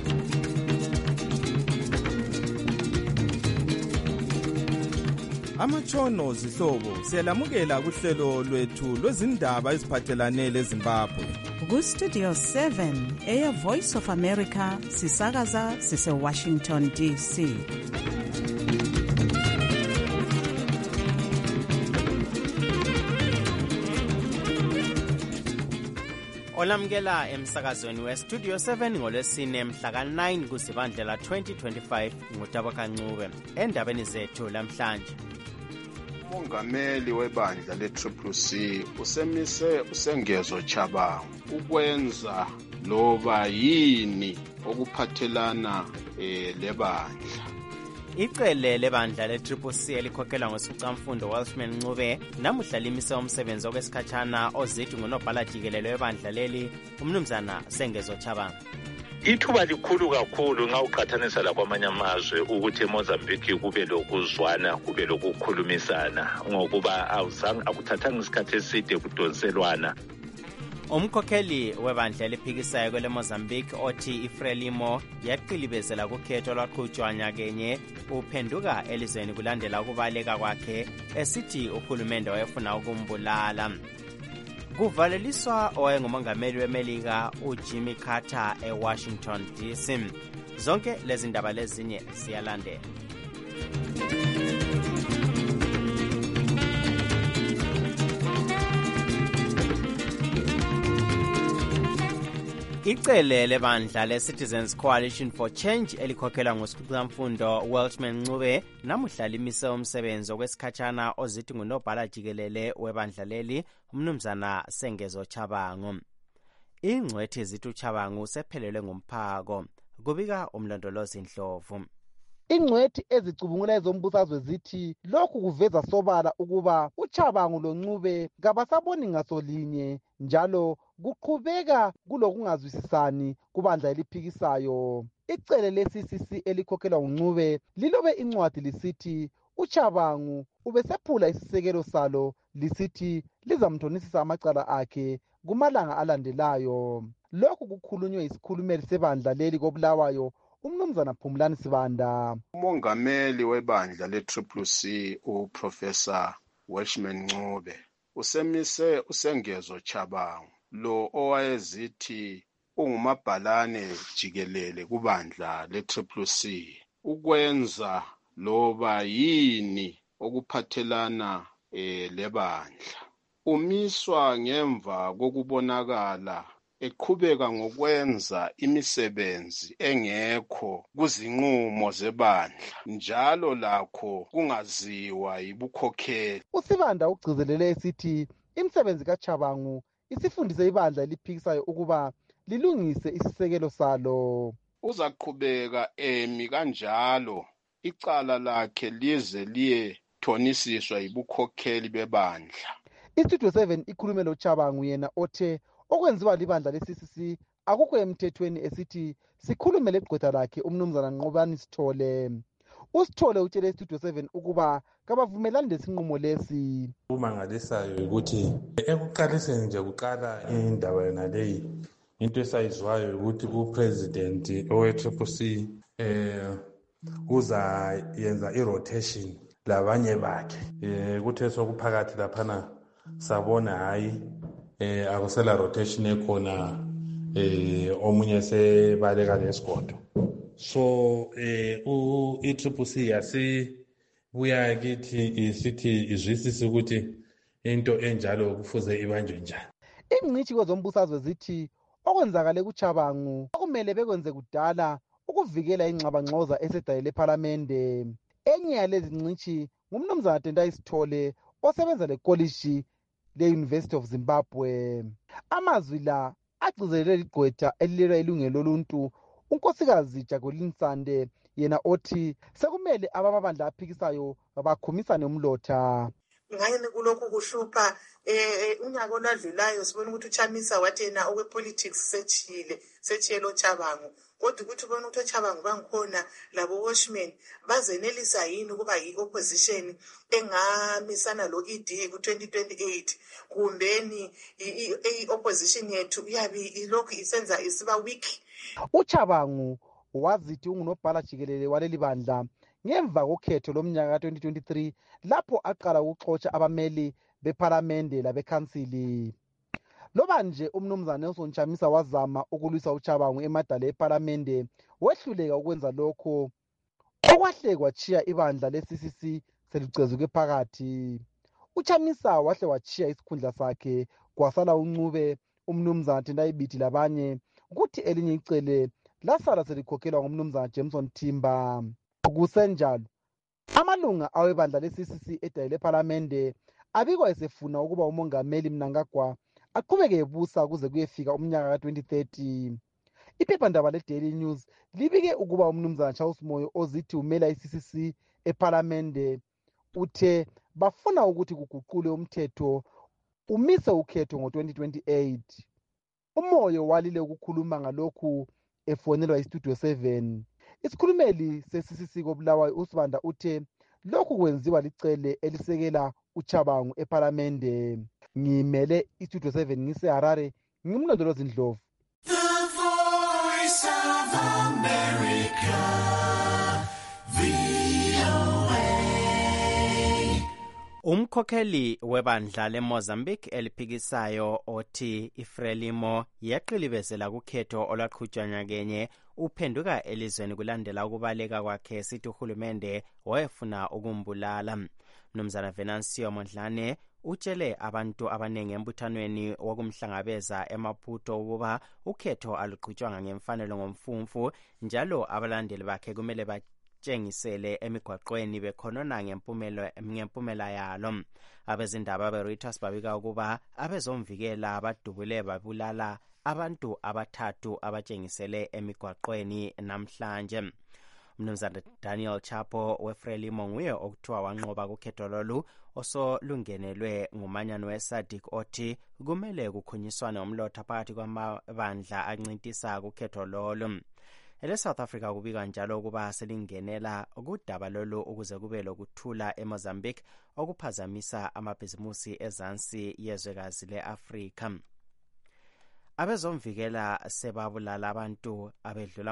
Amatshono zihlobo siyalamukela kuhlelo lwethu lwezindaba eziphathelane leZimbabwe. Ku Studio 7 eya Voice of America sisakaza sise Washington DC. Olamukela emsakazweni weStudio 7 ngolwesine mhla ka-9 kuZibandlela 2025 nguTaboka Ncube. Endabeni zethu lamhlanje, umongameli webandla le-CCC usemise uSengezo Tshabangu ukwenza loba yini okuphathelana lebandla. icele lebandla le-CCC elikhokhelwa nguSicamfundo Welshman Ncube namuhla limise umsebenzi okwesikhatshana ozithi ngunobhala jikelele webandla leli umnumzana Sengezo Tshabangu. Ithuba likhulu kakhulu nxa uqhathanisa lakwamanye amazwe ukuthi eMozambique kube lokuzwana kube lokukhulumisana ngokuba akuthathanga isikhathi eside kudonselwana. Umkhokheli webandla eliphikisayo kwele Mozambique othi iFrelimo yaqilibezela kukhetho lwaqhutshwa nyakenye uphenduka elizweni kulandela ukubaleka kwakhe esithi uhulumende wayefuna ukumbulala. Kuvaleliswa owayengumongameli weMelika uJimmy Carter eWashington DC. Zonke lezi ndaba lezinye ziyalandela. Icele lebandla le-Citizens Coalition for Change elikhokhelwa nguSicamfundo Welshman Ncube namuhla limise umsebenzi okwesikhatshana ozithi ngunobhala jikelele webandla leli umnumzana Sengezo Tshabangu. Ingcwethi zithi uTshabangu sephelelwe ngumphako, kubika umlondolozi Ndlovu. Ingcwethi ezicubungula ezombusazwe zithi lokhu kuveza sobala ukuba uTshabangu loNcube kabasaboni ngasolinye njalo kuqhubeka kulokungazwisisani kubandla eliphikisayo. Icele le-CCC elikhokhelwa nguNcube lilobe incwadi lisithi uTshabangu ubesephula isisekelo salo lisithi lizamthonisisa amacala akhe kumalanga alandelayo. Lokhu kukhulunywe yisikhulumeli sebandla leli koBulawayo umnumzana Phumlani Sibanda. Umongameli webandla le-CCC uProfessor Welshman Ncube usemise uSengezo Tshabangu lo owayezithi ungumabhalane jikelele kubandla le-CCC ukwenza loba yini okuphathelana lebandla. Umiswa ngemva kokubonakala eqhubeka ngokwenza imisebenzi engekho kuzinqumo zebandla njalo lakho kungaziwa yibukhokheli. uSibanda ugcizelele esithi imisebenzi kaTshabangu isifundise ibandla eliphikisayo ukuba lilungise isisekelo salo. Uzaqhubeka emi kanjalo icala lakhe lize liye thonisiswa yibukhokheli bebandla. Istudio 7 ikhulume loTshabangu yena othe okwenziwa libandla le-CCC akukho emthethweni esithi sikhulume legqwetha lakhe umnumzana Nqobani Sithole. uSithole utshele istudio 7 ukuba kabavumelani lesinqumo lesi. Umangalisayo ukuthi ekuqaliseni nje kuqala indaba yona leyi into esayizwayo ukuthi upresident owe-CCC uzayenza i-rotation labanye bakhe kuthe sokuphakathi laphana sabona hayi akusela rotation ekhona omunye sebaleka lesigodo. So i-CCC yasibuya kithi isithi izwisise ukuthi into enjalo kufuze ibanjwe njani. Ingcitshi kwezombusazwe zithi okwenzakale kuTshabangu okumele bekwenze kudala ukuvikela ingxabangxoza esedayile ePhalamende. Enye yalezi ngcitshi ngumnumzana Tendai Sithole osebenza lekolishi le-University of Zimbabwe. Amazwi la agcizelele igqwetha elilera ilungelo loluntu unkosikazi Jacqueline Sande yena othi sekumele abamabandla aphikisayo bakhumisane umlotha. Ngani kulokhu kuhlupha unyaka oladlulayo sibona ukuthi uChamisa wathi yena okwepolitics sechile lo Chabangu kodwa ukuthi ubona ukuthi oChabangu bangikhona labo watchmen bazenelisa yini ukuba yi-opposition engamisana lo ED ku-2028 kumbeni i-opposition yethu iyabe ilokhu isenza isiba weak. uChabangu wazithi ungunobhala jikelele waleli bandla ngemva kokhetho lomnyaka ka-2023 lapho aqala ukuxotsha abameli bephalamende labekhansili. Loba nje umnumzana Nelson Chamisa wazama ukulwisa uChabangu emadala ephalamende wehluleka ukwenza lokho okwahle kwachiya ibandla le-CCC selicezuke phakathi. uChamisa wahle wachiya isikhundla sakhe kwasala uNcube umnumzana Tendai Biti labanye kuthi elinye icele lasala selikhokhelwa ngumnumzana Jameson Timba. Kusenjalo amalunga awebandla le-CCC edale lephalamende abikwa esefuna ukuba umongameli Mnangagwa aqhubeke ebusa kuze kuyefika umnyaka ka-2030. Iphephandaba le-Daily News libike ukuba umnumzana Charles Moyo ozithi umela i-CCC ephalamende uthe bafuna ukuthi kuguqulwe umthetho umise ukhetho ngo-2028. uMoyo walile ukukhuluma ngalokhu efonelwa iStudio 7. Isikhulumeli se-CCC koBulawayo uSibanda uthe lokhu kwenziwa licele elisekela uChabangu ephalamende. Ngimele iStudio 7 ngiseHarare ngimlondolozi Ndlovu. The Voice of America, VOA. Umkhokheli webandla leMozambique eliphikisayo othi iFrelimo yaqilibezela kukhetho olwaqhutshwa nyakenye uphenduka elizweni kulandela ukubaleka kwakhe sithi uhulumende wayefuna ukumbulala. Mnumzana Venancio Mondlane utshele abantu abanengi embuthanweni wokumhlangabeza eMaputo ukuba ukhetho aluqhutshwanga ngemfanelo ngomfumfu njalo abalandeli bakhe kumele batshengisele emigwaqweni bekhonona ngempumela yalo. Abezindaba beReuters babika ukuba abezomvikela badubule babulala abantu abathathu abatshengisele emigwaqweni namhlanje. Mnumzana Daniel Chapo weFrelimo nguye okuthiwa wanqoba kukhetho lolu osolungenelwe ngumanyano weSADC othi kumele kukhunyiswane umlotha phakathi kwamabandla ancintisa kukhetho lolu. EleSouth Africa kubika njalo ukuba selingenela kudaba lolu ukuze kube lokuthula eMozambique okuphazamisa amabhizimusi ezansi yezwekazi le-Afrika. Abezomvikela sebabulala abantu abedlula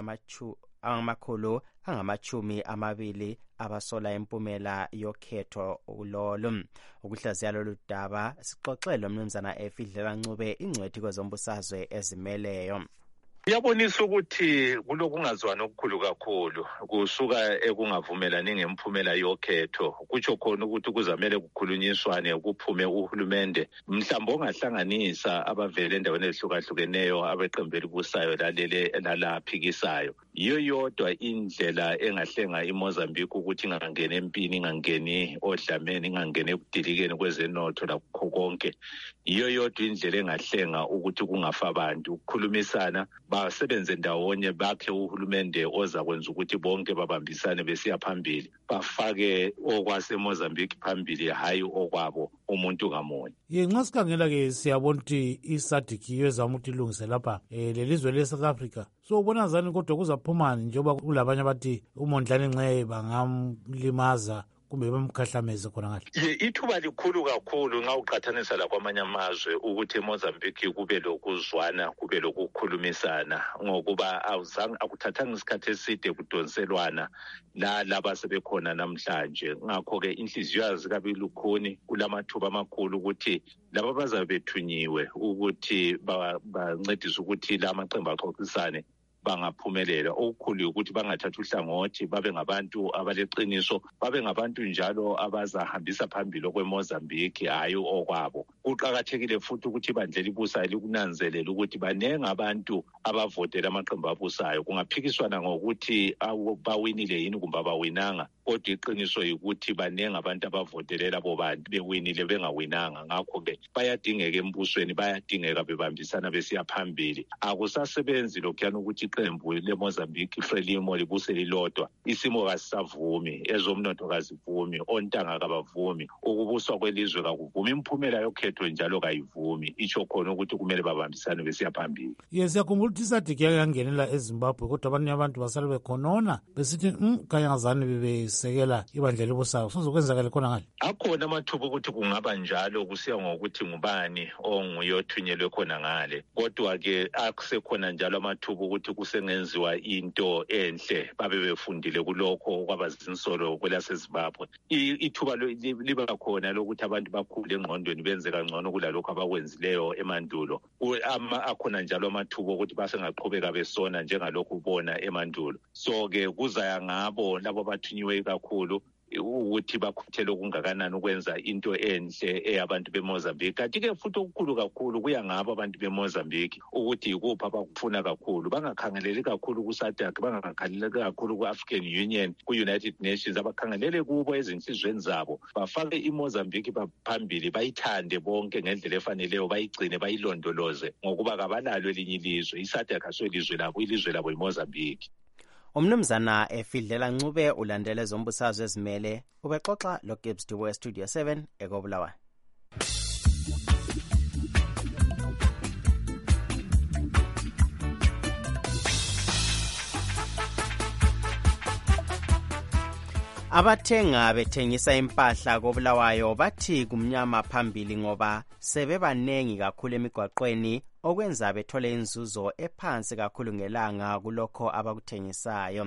amakhulu angamachumi abasola impumela yokhetho lolu. Ukuhlaziya lolu daba sixoxele umnumzana Efidlela Ncube ingcwethi kwezombusazwe ezimeleyo. Kuyabonisa ukuthi kulokungazwani okukhulu kakhulu kusuka ekungavumelani ngemphumela yokhetho kutsho khona ukuthi kuzamele kukhulunyiswane kuphume uhulumende mhlawumbe ongahlanganisa abavele endaweni ezihlukahlukeneyo abeqembu elibusayo lalaphikisayo. Yiyo yodwa indlela engahlenga iMozambique ukuthi ingangeni empini, ingangeni odlameni, ingangeni ekudilikeni kwezenotho lakho konke. Yiyo yodwa indlela engahlenga ukuthi kungafa abantu ukukhulumisana basebenze ndawonye bakhe uhulumende oza kwenza ukuthi bonke babambisane besiya phambili bafake okwaseMozambique phambili hayi okwabo umuntu ngamunye. Nxa sikhangela-ke siyabona ukuthi iSADC yezama ukuthi ilungise lapha lelizwe le-South Africa. So ubona zani kodwa kuzaphumani njengoba kulabanye abathi uMondlane nxe bangamlimaza kumbe bamkhahlameze khona ngale. Ithuba likhulu kakhulu nxa uqhathanisa lakwamanye amazwe ukuthi eMozambique kube lokuzwana kube lokukhulumisana ngokuba akuthathanga isikhathi eside kudonselwana laba sebekhona namhlanje. Ngakho-ke inhliziyo yazi kabi lukhuni kulamathuba amakhulu ukuthi laba bazabe bethunyiwe ukuthi bancedise ukuthi la maqembu axoxisane bangaphumelela. Okukhulu ukuthi bangathatha uhlangothi babe ngabantu abaleqiniso babe ngabantu njalo abazahambisa phambili kweMozambique hayi okwabo. kuqakathekile futhi ukuthi ibandla elibusayo likunanzelela ukuthi baningi abantu abavotela amaqembu abusayo. Kungaphikiswana ngokuthi bawinile yini kumbe abawinanga, kodwa iqiniso yikuthi baningi abantu abavotelela abo bantu bewinile bengawinanga. Ngakho-ke bayadingeka embusweni, bayadingeka bebambisana besiya phambili. Akusasebenzi lokhuyana ukuthi iqembu leMozambique Frelimo libuse lilodwa. Isimo kasisavumi, ezomnotho kazivumi, ontanga kabavumi, ukubuswa kwelizwe kakuvumi, imiphumela yokhetho njalo kayivumi. Itsho khona ukuthi kumele babambisane besiya phambili. Siyakhumbula ukuthi isadiki yake yangenela eZimbabwe, kodwa abanye abantu basale bekhonona besithi kayangazani bebesekela ibandla elibusayo. Sozokwenzakala khona ngale. Akhona amathuba ukuthi kungaba njalo, kusiya ngokuthi ngubani onguye othunyelwe khona ngale. Kodwa-ke akusekhona njalo amathuba ukuthi kusengenziwa into enhle babe befundile kulokho kwabazinsolo kwelaseZimbabwe. Ithuba liba khona lokuthi abantu bakhule engqondweni benze kangcono kulalokho abakwenzileyo emandulo. Akhona njalo amathuba ukuthi basengaqhubeka besona njengalokhu ubona emandulo. So-ke kuzaya ngabo labo abathunyiwe kakhulu ukuthi bakhuthele okungakanani ukwenza into enhle eyabantu beMozambique. Kanti-ke futhi okukhulu kakhulu kuya ngabo abantu beMozambique ukuthi yikuphi abakufuna kakhulu. Bangakhangeleli kakhulu ku-SADC, bangakhangeleli kakhulu ku-African Union, ku-United Nations. Abakhangelele kubo ezinhlizweni zabo, bafake iMozambique phambili, bayithande bonke ngendlela efaneleyo, bayigcine, bayilondoloze, ngokuba kabalalo elinye ilizwe. I-SADC asoyilizwe labo, ilizwe labo yiMozambique. Umnumzana Efidlela Ncube ulandele zombusazwe ezimele ubexoxa loGibbs Duwe Studio 7 eKobulawayo. Abathenga bethengisa impahla koBulawayo bathi kumnyama phambili ngoba sebebanengi kakhulu emigwaqweni okwenza bethole inzuzo ephansi kakhulu ngelanga kulokho abakuthengisayo.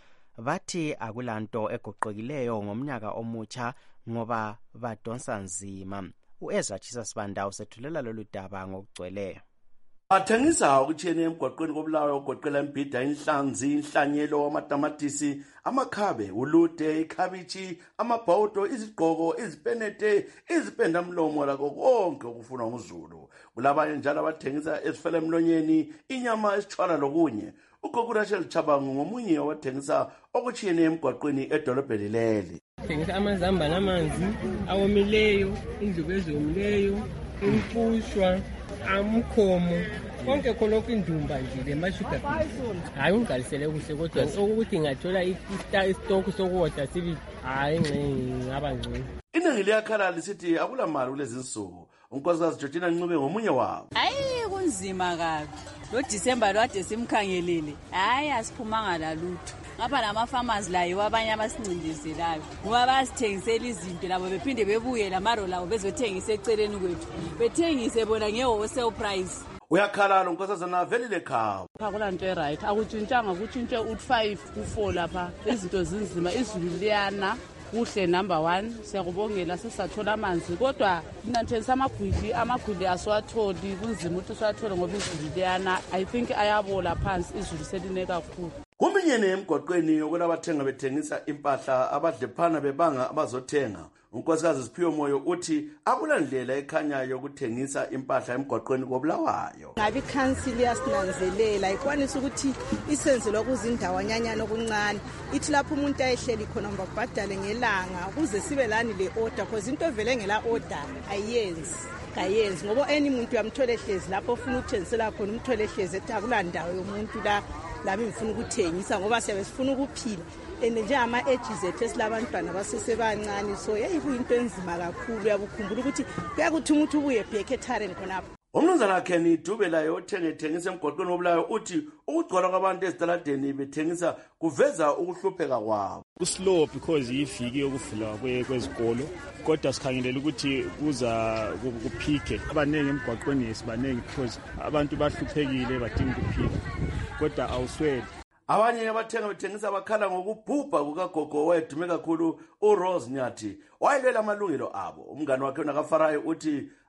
Bathi akulanto eguqukileyo ngomnyaka omutsha ngoba badonsa nzima. uEzra Chisa Sibanda usethulela lolu daba ngokugcweleyo. Bathengisa okuthiyene emgwaqweni koBulawayo ogoqela imbhida, inhlanzi, inhlanyelo, amatamatisi, amakhabe, ulude, ikhabichi, amabhawudo, izigqoko, izipenete, izipendamlomo lakho konke okufunwa nguZulu. Kulabanye njalo abathengisa ezifela emlonyeni, inyama, esitshwala lokunye. uGogo Rachel Chabangu ngomunye owathengisa okuthiyene emgwaqweni edolobheni leli. Thengisa amazamba namanzi awomileyo, indlubu ezomileyo, impushwa, amkhomo, konke khonokho indumba nje lemashuga. Hayi ungiqalisele kuhle kodwa ukuthi ngathola isitock sokuwoda sibi hayi ngaba ngcono. Iningi liyakhala lisithi akulamali kulezi nsuku. Unkosikazi Georgina Ncube ngomunye wabo. Hayi kunzima kabi. Lo December lwade simkhangelele. Hayi asiphumanga lalutho. Ngapha nama-farmers layo abanye abasincindezelayo ngoba basithengisela izinto labo bephinde bebuye lamaro lawo bezothengisa eceleni kwethu, bethengise bona nge-wholesale price. Uyakhala lo nkosazana velile khabo. Akulanto eright, akutshintshanga, kutshintshe u5 ku4 lapha. Izinto zinzima, izulu liyana. Kuhle number 1, siyakubongela sesathola amanzi kodwa ninanthengisa amagwili asiwatholi, kunzima ukuthi siwathole ngoba izulu liyana. I think ayabola phansi, izulu seline kakhulu. Kuminyene emgwaqweni okulabathenga bethengisa impahla abadlephana bebanga abazothenga. Unkosikazi Siphiwe Moyo uthi akulandlela ekhanyayo yokuthengisa impahla emgwaqweni koBulawayo. Ngabe council yasinanzelela ikwanisa ukuthi isenzelwa kuzindawanyanyana okuncane. Ithi lapho umuntu ayehleli khona ngokubhadale ngelanga ukuze sibe lani le order because into evele ngela order ayenzi ngoba umuntu uyamthola ehlezi lapho ufuna ukuthengisela khona umthola ehlezi ethi akulandawo yomuntu lami ngifuna ukuthengisa ngoba siyabe sifuna ukuphila. Nje ama-ages ethu esilabantwana basesebancane so kuyinto enzima kakhulu. Uyabukhumbula ukuthi kuyakuthi umuntu ubuye ebhekethareni khonapho. Umnumzana Kenny Dube laye othengisa emgwaqweni woBulawayo uthi ukugcwala kwabantu ezitaladeni bethengisa kuveza ukuhlupheka kwabo. Slow because yiviki yokuvula kwezikolo kodwa sikhangelela ukuthi kuza kuphike. Abaningi emgwaqweni sibanengi because abantu bahluphekile badinga ukuphila kodwa awusweli. Abanye abathenga bethengisa bakhala ngokubhubha kukagogo owayedume kakhulu uRose Nyathi wayelwela amalungelo abo. Umngane wakhe uNakafarayo uthi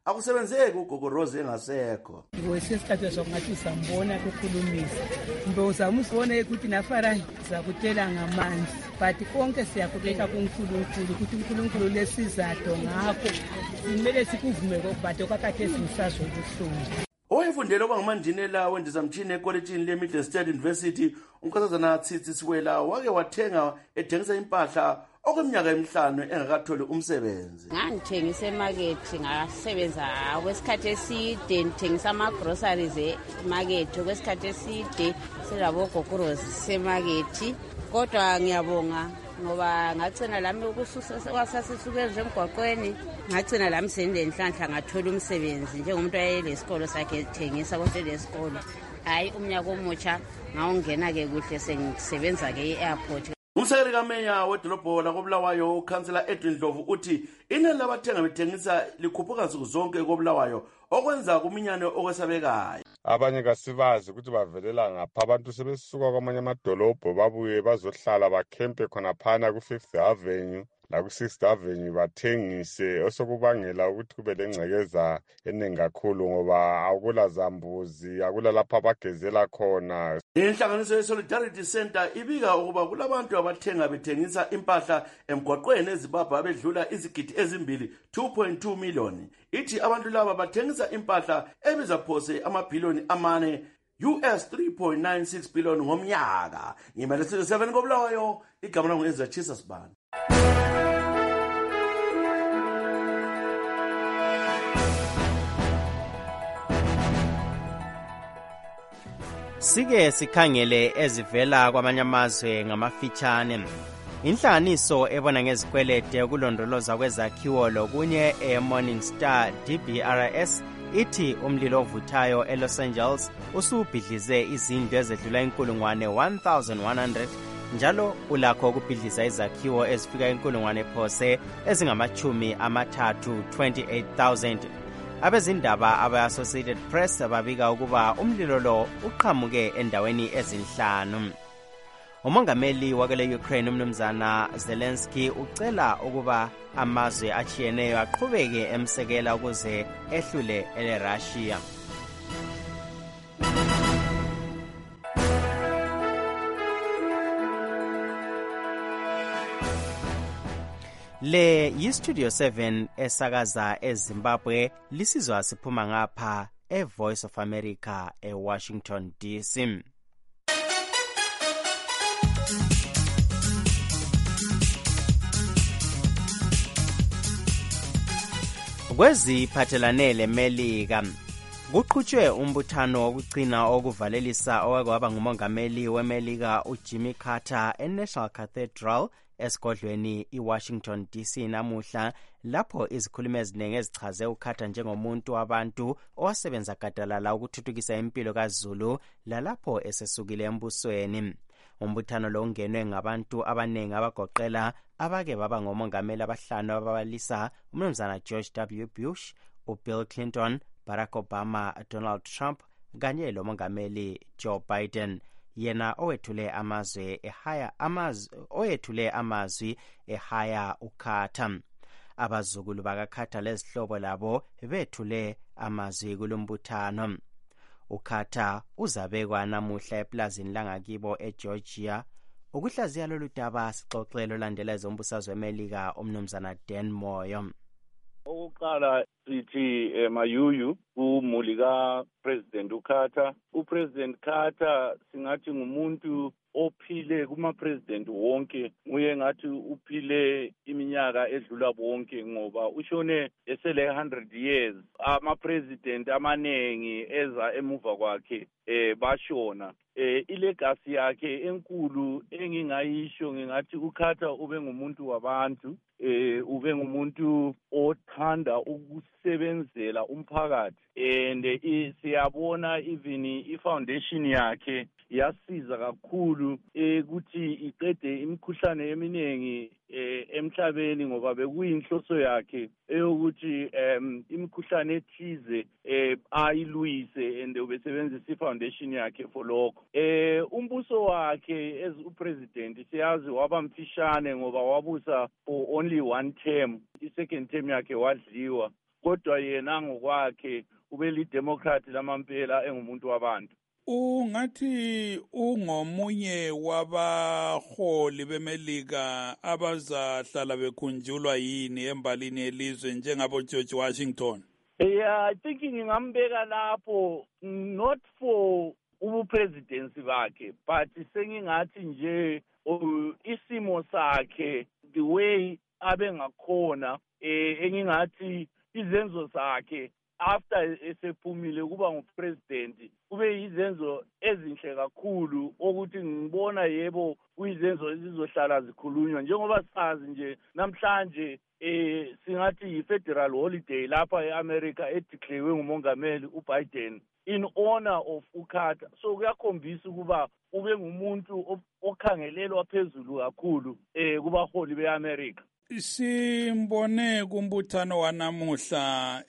akusebenzeki ugogorozi engasekho. Wesesikhathi sokungathi usambona kukhulumisa mbe uzama usibone ukuthi nafarayi zakutela ngamanzi but konke siyakubeka kuNkulunkulu ukuthi uNkulunkulu lesizathu ngakho kumele sikuvume kokubade kwakathe singisazwe ubuhlungu. Owayefundela okwangumanjinela wendizamtshini ekolitshini le-Middle State University, unkosazana Tsitsi Siwela wake wathenga ethengisa impahla okweminyaka emihlanu engakatholi umsebenzi. Ngangithengisa emakethe, ngasebenza kwesikhathi eside, ngithengisa ama-groceries emakethe kwesikhathi eside, selabogogorozi semakethe. Kodwa ngiyabonga ngoba ngagcina lami kwasasisuke nje emgwaqweni, ngagcina lami sendenhlanhla ngathola umsebenzi njengomuntu ayelesikolo sakhe ethengisa konke lesikolo. Hayi umnyaka omutsha ngawungena-ke kuhle sengisebenza-ke e-airport. Umsekeli kameya wedolobho lakoBulawayo ukhansela Edwin Dlovu uthi inani labathenga bethengisa likhuphuka nsuku zonke koBulawayo okwenza kuminyane okwesabekayo. Abanye kasibazi ukuthi bavelela ngapha, abantu sebesuka kwamanye amadolobho babuye bazohlala bakhempe khonaphana ku-5th Avenue naku-6th Avenue bathengise, osokubangela ukuthi kube lengcekeza eningi kakhulu ngoba akula zambuzi, akula lapha abagezela khona. Inhlanganiso ye-Solidarity Center ibika ukuba kulabantu abathenga bethengisa impahla emgwaqweni eZimbabwe abedlula izigidi ezimbili 2.2 million. Ithi abantu laba bathengisa impahla ebiza phose amabhiliyoni amane US 3.96 billion ngomnyaka. Imele 7 koBulawayo, igama langu Ezachisa Sibani. Sike sikhangele ezivela kwamanye amazwe ngamafitshane. Inhlanganiso ebona ngezikwelede ukulondoloza kwezakhiwo lokunye eMorningstar DBRS ithi umlilo ovuthayo eLos Angeles usubhidlize izindlu ezedlula 1,100 njalo ulakho ukubhidliza izakhiwo ezifika 1,000 phose ezingama-30 28,000. Abezindaba aba-Associated Press babika ukuba umlilo lo uqhamuke endaweni ezinhlanu. Umongameli wakele Ukraine umnumzana Zelensky ucela ukuba amazwe achiyeneyo aqhubeke emsekela ukuze ehlule ele-Russia. Le yiStudio 7 esakaza eZimbabwe, lisizwa siphuma ngapha eVoice of America eWashington DC. Kweziphathelane leMelika kuqhutshwe umbuthano wokugcina okuvalelisa okwaba ngumongameli weMelika uJimmy Carter eNational Cathedral esigodlweni iWashington DC namuhla, lapho izikhulumi eziningi ezichaze uCarter njengomuntu wabantu owasebenza gadalala ukuthuthukisa impilo kaZulu lalapho esesukile embusweni. Umbuthano lo ungenwe ngabantu abaningi abagoqela abake baba ngomongameli abahlanu ababalisa umnumzana George W. Bush, uBill Clinton, Barack Obama, Donald Trump kanye lomongameli Joe Biden. Yena owethule amazwi ehaya uCarter. Abazukulu bakaCarter lezihlobo labo bethule amazwi kulombuthano. uCarter uzabekwa namuhla eplazini langakibo eGeorgia. Ukuhlaziya lolu daba sixoxelo landela ezombusazwe weMelika umnumzana Dan Moyo. Okokuqala sithi mayuyu umuli kaPresident uCarter. UPresident Carter singathi ngumuntu ophile kuma-president wonke, nguye ngathi uphile iminyaka edlula bonke ngoba ushone esele 100 years. Ama-president amanengi eza emuva kwakhe bashona. Ilegacy yakhe enkulu engingayisho ngingathi uCarter ube ngumuntu wabantu, ube ngumuntu othanda ukusebenzela umphakathi, and siyabona even i-foundation yakhe yasiza kakhulu ukuthi iqede imikhuhlane eminingi emhlabeni ngoba bekuyinhloso yakhe eyokuthi imikhuhlane ethize ayilwise, and ubesebenzisa i-foundation yakhe for lokho. Umbuso wakhe as upresident siyazi waba mfishane ngoba wabusa for only one term. I-second term yakhe wadliwa kodwa yena ngokwakhe ube lidemocrat lamampela engumuntu wabantu. Ungathi ungomunye wabaholi bemelika abazahlala bekhunjulwa yini embalini elizwe njengabo George Washington? Yeah, I think ngingambeka lapho not for ubupresidency bakhe, but sengingathi nje isimo sakhe, the way abe ngakhona, engingathi izenzo zakhe after esephumile kuba ngupresident kube yizenzo ezinhle kakhulu ukuthi ngibona yebo kuyizenzo ezizohlala zikhulunywa njengoba sazi nje namhlanje singathi yi-federal holiday lapha e-America edeclarewe ngumongameli uBiden in honor of uKarter. So kuyakhombisa ukuba ube ngumuntu okhangelelwa phezulu kakhulu kubaholi be-America. Simbone kumbuthano wanamuhla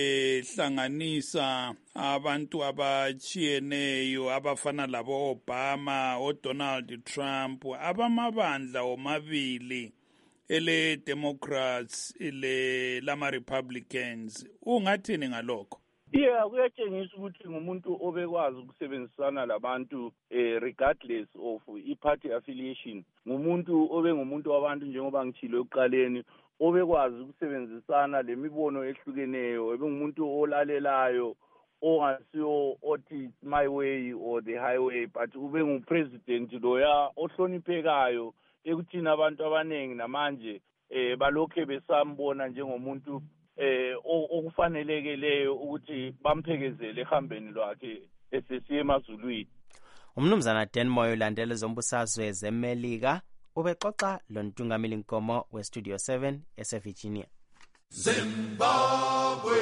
hlanganisa abantu abachiyeneyo abafana labo Obama, Donald Trump, abamabandla omabili ele Democrats ile lama Republicans. Ungathini ngalokho? Yeah, kuyatshengisa ukuthi ngumuntu obekwazi ukusebenzisana labantu regardless of i-party affiliation. Ngumuntu obengumuntu wabantu njengoba ngithile ekuqaleni, obekwazi ukusebenzisana lemibono ehlukeneyo, ebengumuntu olalelayo, ongasiyo othi my way or the highway, but ube ngupresident loya ohloniphekayo ekuthina abantu abanengi namanje balokhe besambona njengomuntu okufanelekeleyo ukuthi bamphekezele ehambeni lwakhe esesiye emazulwini. Umnumzana Dan Moyo ulandela zombusazwe zemelika ubexoxa lontungameli Nkomo weStudio 7 eseVirginia. Zimbabwe.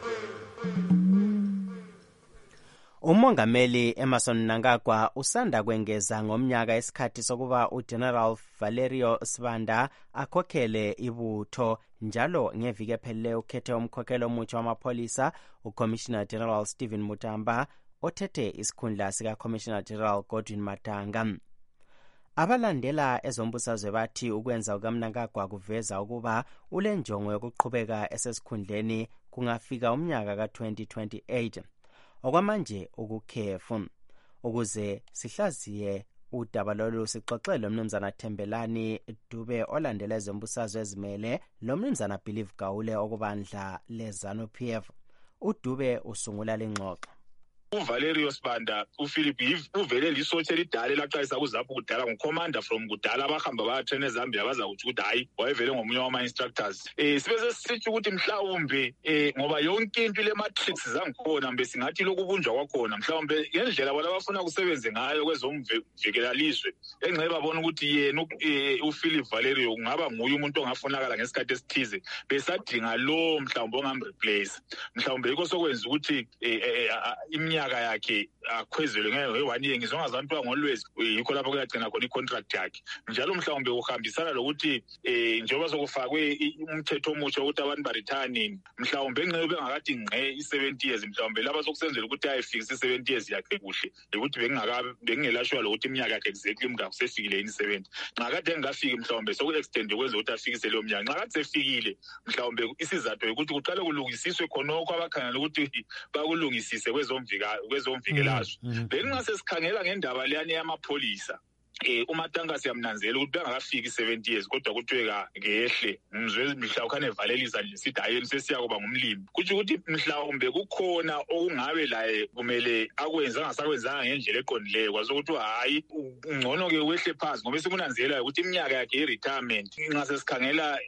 Umongameli Emmerson Mnangagwa usanda kwengeza ngomnyaka isikhathi sokuba uGeneral Valerio Sibanda akhokhele ibutho njalo ngeviki ephelileyo ukhethe umkhokhelo omutsha wamapholisa uCommissioner General Stephen Mutamba othethe isikhundla sika Commissioner General Godwin Matanga. Abalandela ezombusazwe bathi ukwenza ukaMnangagwa kuveza ukuba ulenjongo yokuqhubeka esesikhundleni kungafika umnyaka ka-2028. Okwamanje ukukhefu ukuze sihlaziye udaba lolu sixoxele umnumzana Thembelani Dube olandela ezombusazwe ezimele lo mnumzana Believe Gawule okubandla leZANU-PF. uDube usungula lengxoxo. uValerio Sibanda uPhilip uvele lisotshe lidala elaqalisa kuzapho kudala ngocommander from kudala abahamba bayatrain eZambia bazakuthi ukuthi hayi wayevele ngomunye wama instructors sibe sesithi ukuthi mhlawumbe ngoba yonke into le matrix zangikhona mbe singathi lokubunjwa kwakhona mhlawumbe ngendlela bona bafuna kusebenze ngayo kwezomvikelaliswe engcebe babona ukuthi yena uPhilip Valerio kungaba nguye umuntu ongafunakala ngesikhathi esithize besadinga lo mhlawumbe ongamreplace mhlawumbe yiko sokwenza ukuthi iminyaka yakhe akhwezelwe nge-1 year ngizongazantu ngolwezi yikho lapho kuyagcina khona i-contract yakhe njalo mhlawumbe uhambisana lokuthi njengoba sokufakwe umthetho omutsha ukuthi abantu baretire nini mhlawumbe engcebe bengakade ngqe i-70 years mhlawumbe laba sokusenzela ukuthi ayifikise i-70 years yakhe kuhle ukuthi bengingelashwa lokuthi iminyaka yakhe exactly mnga kusefikile yini 70 nxa kade engafiki mhlawumbe soku-extend ukwenza ukuthi afikise leyo minyaka nxa kade sefikile mhlawumbe isizathu ukuthi kuqale kulungisiswe khonokho abakhangela ukuthi bakulungisise kwezomvikelazwe bengingase sikhangela ngendaba leyani yamapholisa uMatanga siyamnanzela ukuthi bengakafiki 70 years kodwa kuthiwe ngehle ngizwe mhlawumbe evalelisa lesithi hayi sesiyakuba ngumlimi kuthi ukuthi mhlawumbe kukhona okungabe laye kumele akwenza angasakwenzanga ngendlela eqondileyo kwazi ukuthi hayi ungcono ke wehle phansi ngoba sikunanzela ukuthi iminyaka yakhe i-retirement nxa sesikhangela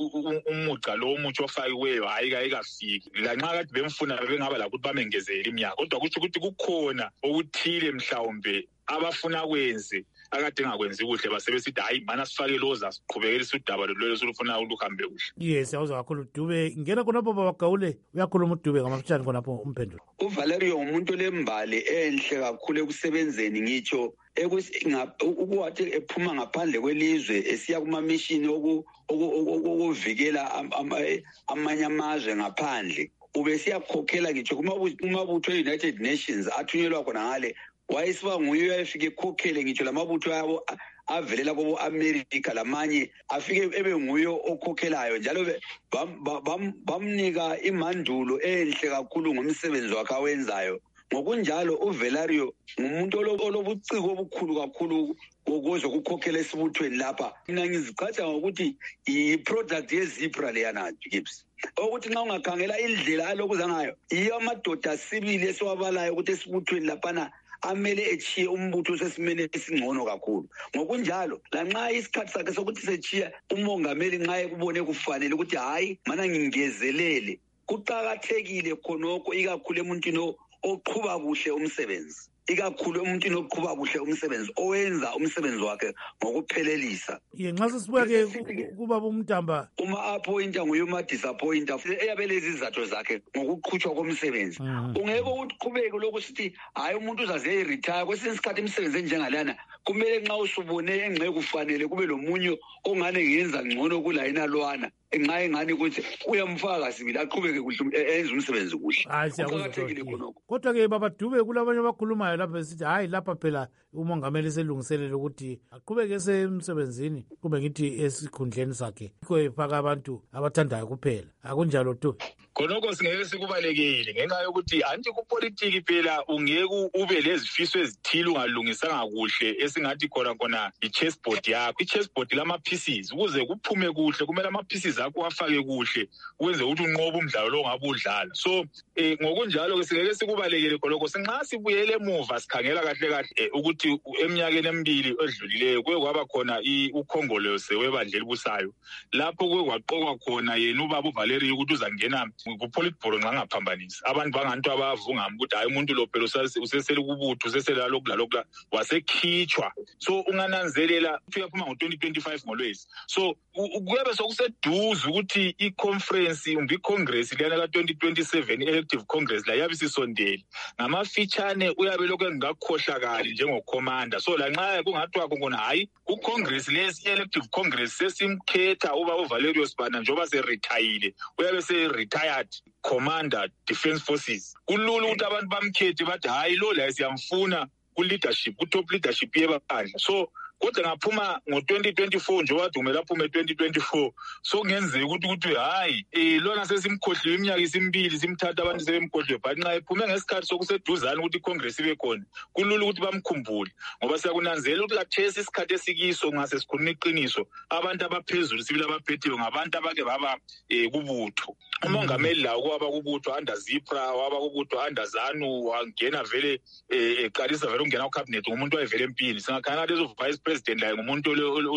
umuca lo omutsha ofakiweyo hayi ayikafiki lanxa kade bemfuna bengaba lakho ukuthi bamengezele iminyaka kodwa kuthi ukuthi kukhona okuthile mhlawumbe abafuna kwenze akade ngakwenzi kuhle basebesithi hayi mana sifake loza siqhubekele udaba lolu solufuna uluhambe kuhle. Yes, awuzwa kakhulu Dube. Ngena khonapho babagawule uyakhuluma uDube ngamafutshane khonapho umphendulo. uValerio umuntu lembali enhle kakhulu ekusebenzeni ngitsho ukuthi ephuma ngaphandle kwelizwe esiya kuma mission okuvikela amanye amazwe ngaphandle ube siyakhokhela ngitsho kumabutho e-United Nations athunyelwa khona ngale wayesiba nguye uyafika ekhokhele ngitsho lamabutho yabo avelela kobo-America lamanye afike ebe nguye okhokhelayo njalo bamnika imandulo enhle kakhulu ngomsebenzi wakhe awenzayo. Ngokunjalo uVelario ngumuntu olobuciko obukhulu kakhulu ukuze ukukhokhela esibuthweni lapha. Mina ngizichaza ngokuthi i-product yeZipra leyana Gibbs. Ukuthi nxa ungakhangela indlela alokuza ngayo iyo amadoda sibili esiwabalayo ukuthi esibuthweni laphana amele echiye umbutho usesimene esingcono kakhulu. Ngokunjalo lanxa isikhathi sakhe sokuthi sechiya umongameli nxa ekubone kufanele ukuthi hayi mana ngingezelele, kuqakathekile khonokho ikakhulu emuntwini oqhuba kuhle umsebenzi, ikakhulu emuntwini oqhuba kuhle umsebenzi owenza umsebenzi wakhe ngokuphelelisa. Nxa sesibuya ke kubaba uMtamba, uma-appointa nguye uma-disappointa eyabe lezi izatho zakhe ngokuqhutshwa komsebenzi. Ungeke uqhubeke lokhu sithi hayi umuntu uzaze eretire. Kwesinye isikhathi imisebenzi enjengalana kumele nxa usubone engxe kufanele kube lomunye ongane ngenza ngcono kulayina lwana nxa engani ukuthi uyamfaka sibili aqhubeke kuhle enze umsebenzi kuhle. Kuqakathekile khonokho. Kodwa ke baba Dube kulabanye abakhulumayo lapha besithi hayi lapha phela umongameli selungiselele ukuthi aqhubeke esemsebenzini kube ngithi esikhundleni sakhe ikho efaka abantu abathandayo kuphela. Akunjalo tu. Khonokho singeke sikubalekile ngenxa yokuthi anti kupolitiki phela ungeke ube lezifiso ezithile ungalungisanga kuhle esingathi khona i-chessboard yakho. I-chessboard lama-pieces ukuze kuphume kuhle kumele ama-pieces akho wafake kuhle ukwenze ukuthi unqobe umdlalo lo ongabe udlala. So ngokunjalo ke singeke sikubalekele khonokho. Sinxa sibuyele emuva sikhangela kahle ukuthi eminyakeni emibili edlulileyo kuye kwaba khona ukhongolose webandla elibusayo lapho kuye kwaqokwa khona yena ubaba uValerio ukuthi uzangena kupolitburo nxa ngaphambanisa abantu bangantu abavungama ukuthi hayi umuntu lo phela usesele kubutho usesele lokula wasekhitshwa. So ungananzelela uyaphuma ngo-2025 ngolwezi. So kuyabe sokuseduze ukuthi i-conference i-congress leyana ka-2027 elective congress la yabe sisondele ngamafitshane uyabe lokhu engakhohlakali njengokhomanda. So lanxa kungathiwa khona hayi ku-congress lesi i-elective congress sesimkhetha uba uValerio Sibanda njengoba seretayile uyabe se-retired commander defense forces, kulula ukuthi abantu bamkhethe bathi hayi lo la siyamfuna ku-leadership ku-top leadership yebandla. So kodwa ngaphuma ngo-2024 nje wadumela aphume 2024 so kungenzeka ukuthi hayi lona sesimkhohliwe iminyaka isimbili simthatha abantu sebemkhohliwe but nxa ephume ngesikhathi sokuseduzane ukuthi icongress ibe khona kulula ukuthi bamkhumbule ngoba siyakunanzela ukuthi kathesi isikhathi esikiso ngase sikhuluma iqiniso abantu abaphezulu sibili abaphethiwe ngabantu abake baba kubutho. Umongameli lawo kwaba kubutho under Zipra waba kubutho under ZANU wangena vele eqalisa vele ungena kucabinet ngumuntu wayevele empini. Singakhangela lezo vice president la ngumuntu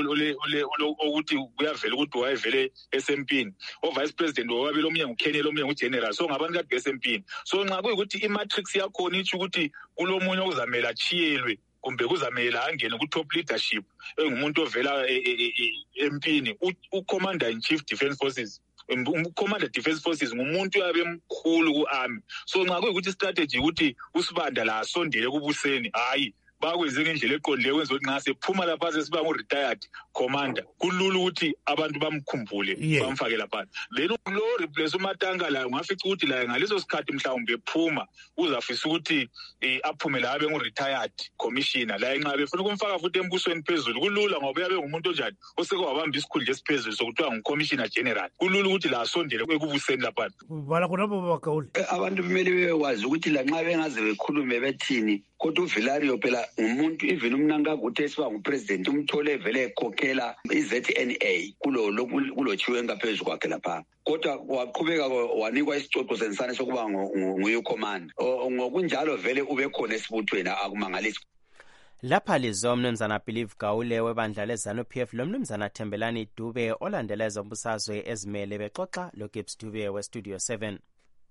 ukuthi kuyavela ukuthi wayevele esempini. O-vice president wababili omunye nguKenel omunye ngugeneral. So ngabantu kade besempini. So nxa kuyikuthi i-matrix yakhona ithi ukuthi kulomunye okuzamela achiyelwe kumbe kuzamela angene ku-top leadership engumuntu ovela empini u-commander in chief defense forces. Commander defense forces ngumuntu yabe mkhulu ku-army. So nxa kuyikuthi strategy ukuthi uSibanda la asondele kubuseni hayi bakwenze ngendlela eqondile kwenza ukuthi nxa sephuma lapha sesiba ngu-retired commander kulula ukuthi abantu bamkhumbule bamfake lapha. Then lo replace uMatanga layo ngafica ukuthi laye ngaleso sikhathi mhlawumbe ephuma uzafisa ukuthi aphume la abe ngu-retired commissioner laye nxa befuna ukumfaka futhi embusweni phezulu kulula ngoba uyabe ngumuntu onjani oseke wabamba isikhundla esiphezulu sokuthiwa ngu-commissioner general kulula ukuthi la asondele ekubuseni lapha. Bala khonapho bakawuli abantu kumele bekwazi ukuthi lanxa bengaze bekhulume bethini kodwa uVelario phela ngumuntu even umnankaguthi esiba ngupresident umthole vele ekhokhela i-ZNA kulo chiwe ngaphezulu kwakhe lapha kodwa waqhubeka wanikwa isicoco sensane sokuba nguye command ngokunjalo vele ube khona esibuthweni akumangalisi. Lapha lizo mnumzana Believe Gawule webandla leZANU-PF lomnumzana Thembelani Dube olandela ezombusazwe ezimele bexoxa loGibbs Dube weStudio 7.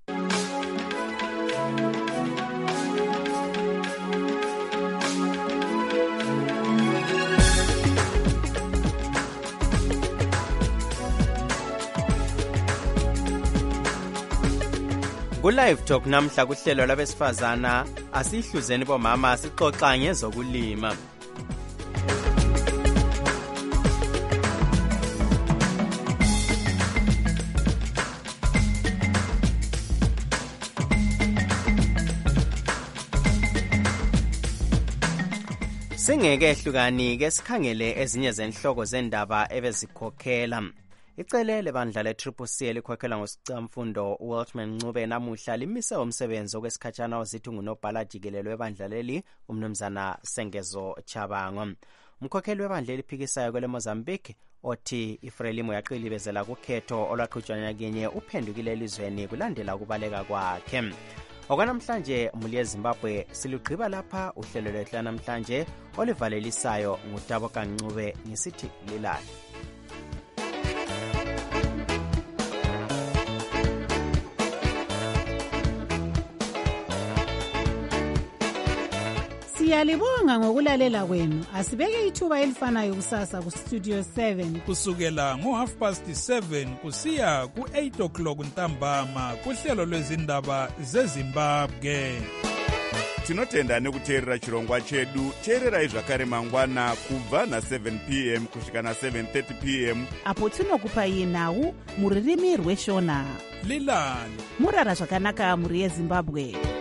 Ku-Live Talk namhla kuhlelo labesifazana asihluzeni bomama sixoxa ngezokulima. Singeke ehlukani ke sikhangele ezinye zenhloko zendaba ebezikhokhela. Icele lebandla le-CCC elikhokhela ngosicamfundo uWaltman Ncube namuhla limise umsebenzi okwesikhatshana ozithi ngunobhala jikelele webandla leli umnumzana Sengezo Chabango. Umkhokheli webandla eliphikisayo kwele Mozambique othi iFrelimo yaqilibezela kukhetho olwaqhutshwa kenye uphendukile elizweni kulandela ukubaleka kwakhe. Okwanamhlanje muli eZimbabwe silugqiba lapha uhlelo lwethu namhlanje olivalelisayo nguTabo Kancube ngisithi lilala. Siyalibonga ngokulalela kwenu. Asibeke ithuba elifanayo kusasa ku Studio 7 kusukela ngo7:30 kusiya ku8 ntambama kuhlelo lwezindaba zeZimbabwe. Tinotenda nekuteerera chirongwa chedu. Teererai zvakare mangwana kubva na7 p.m. kusvika na7:30 p.m. apo tinokupai nhau muririmi rweshona. Lilani murara zvakanaka muri yeZimbabwe.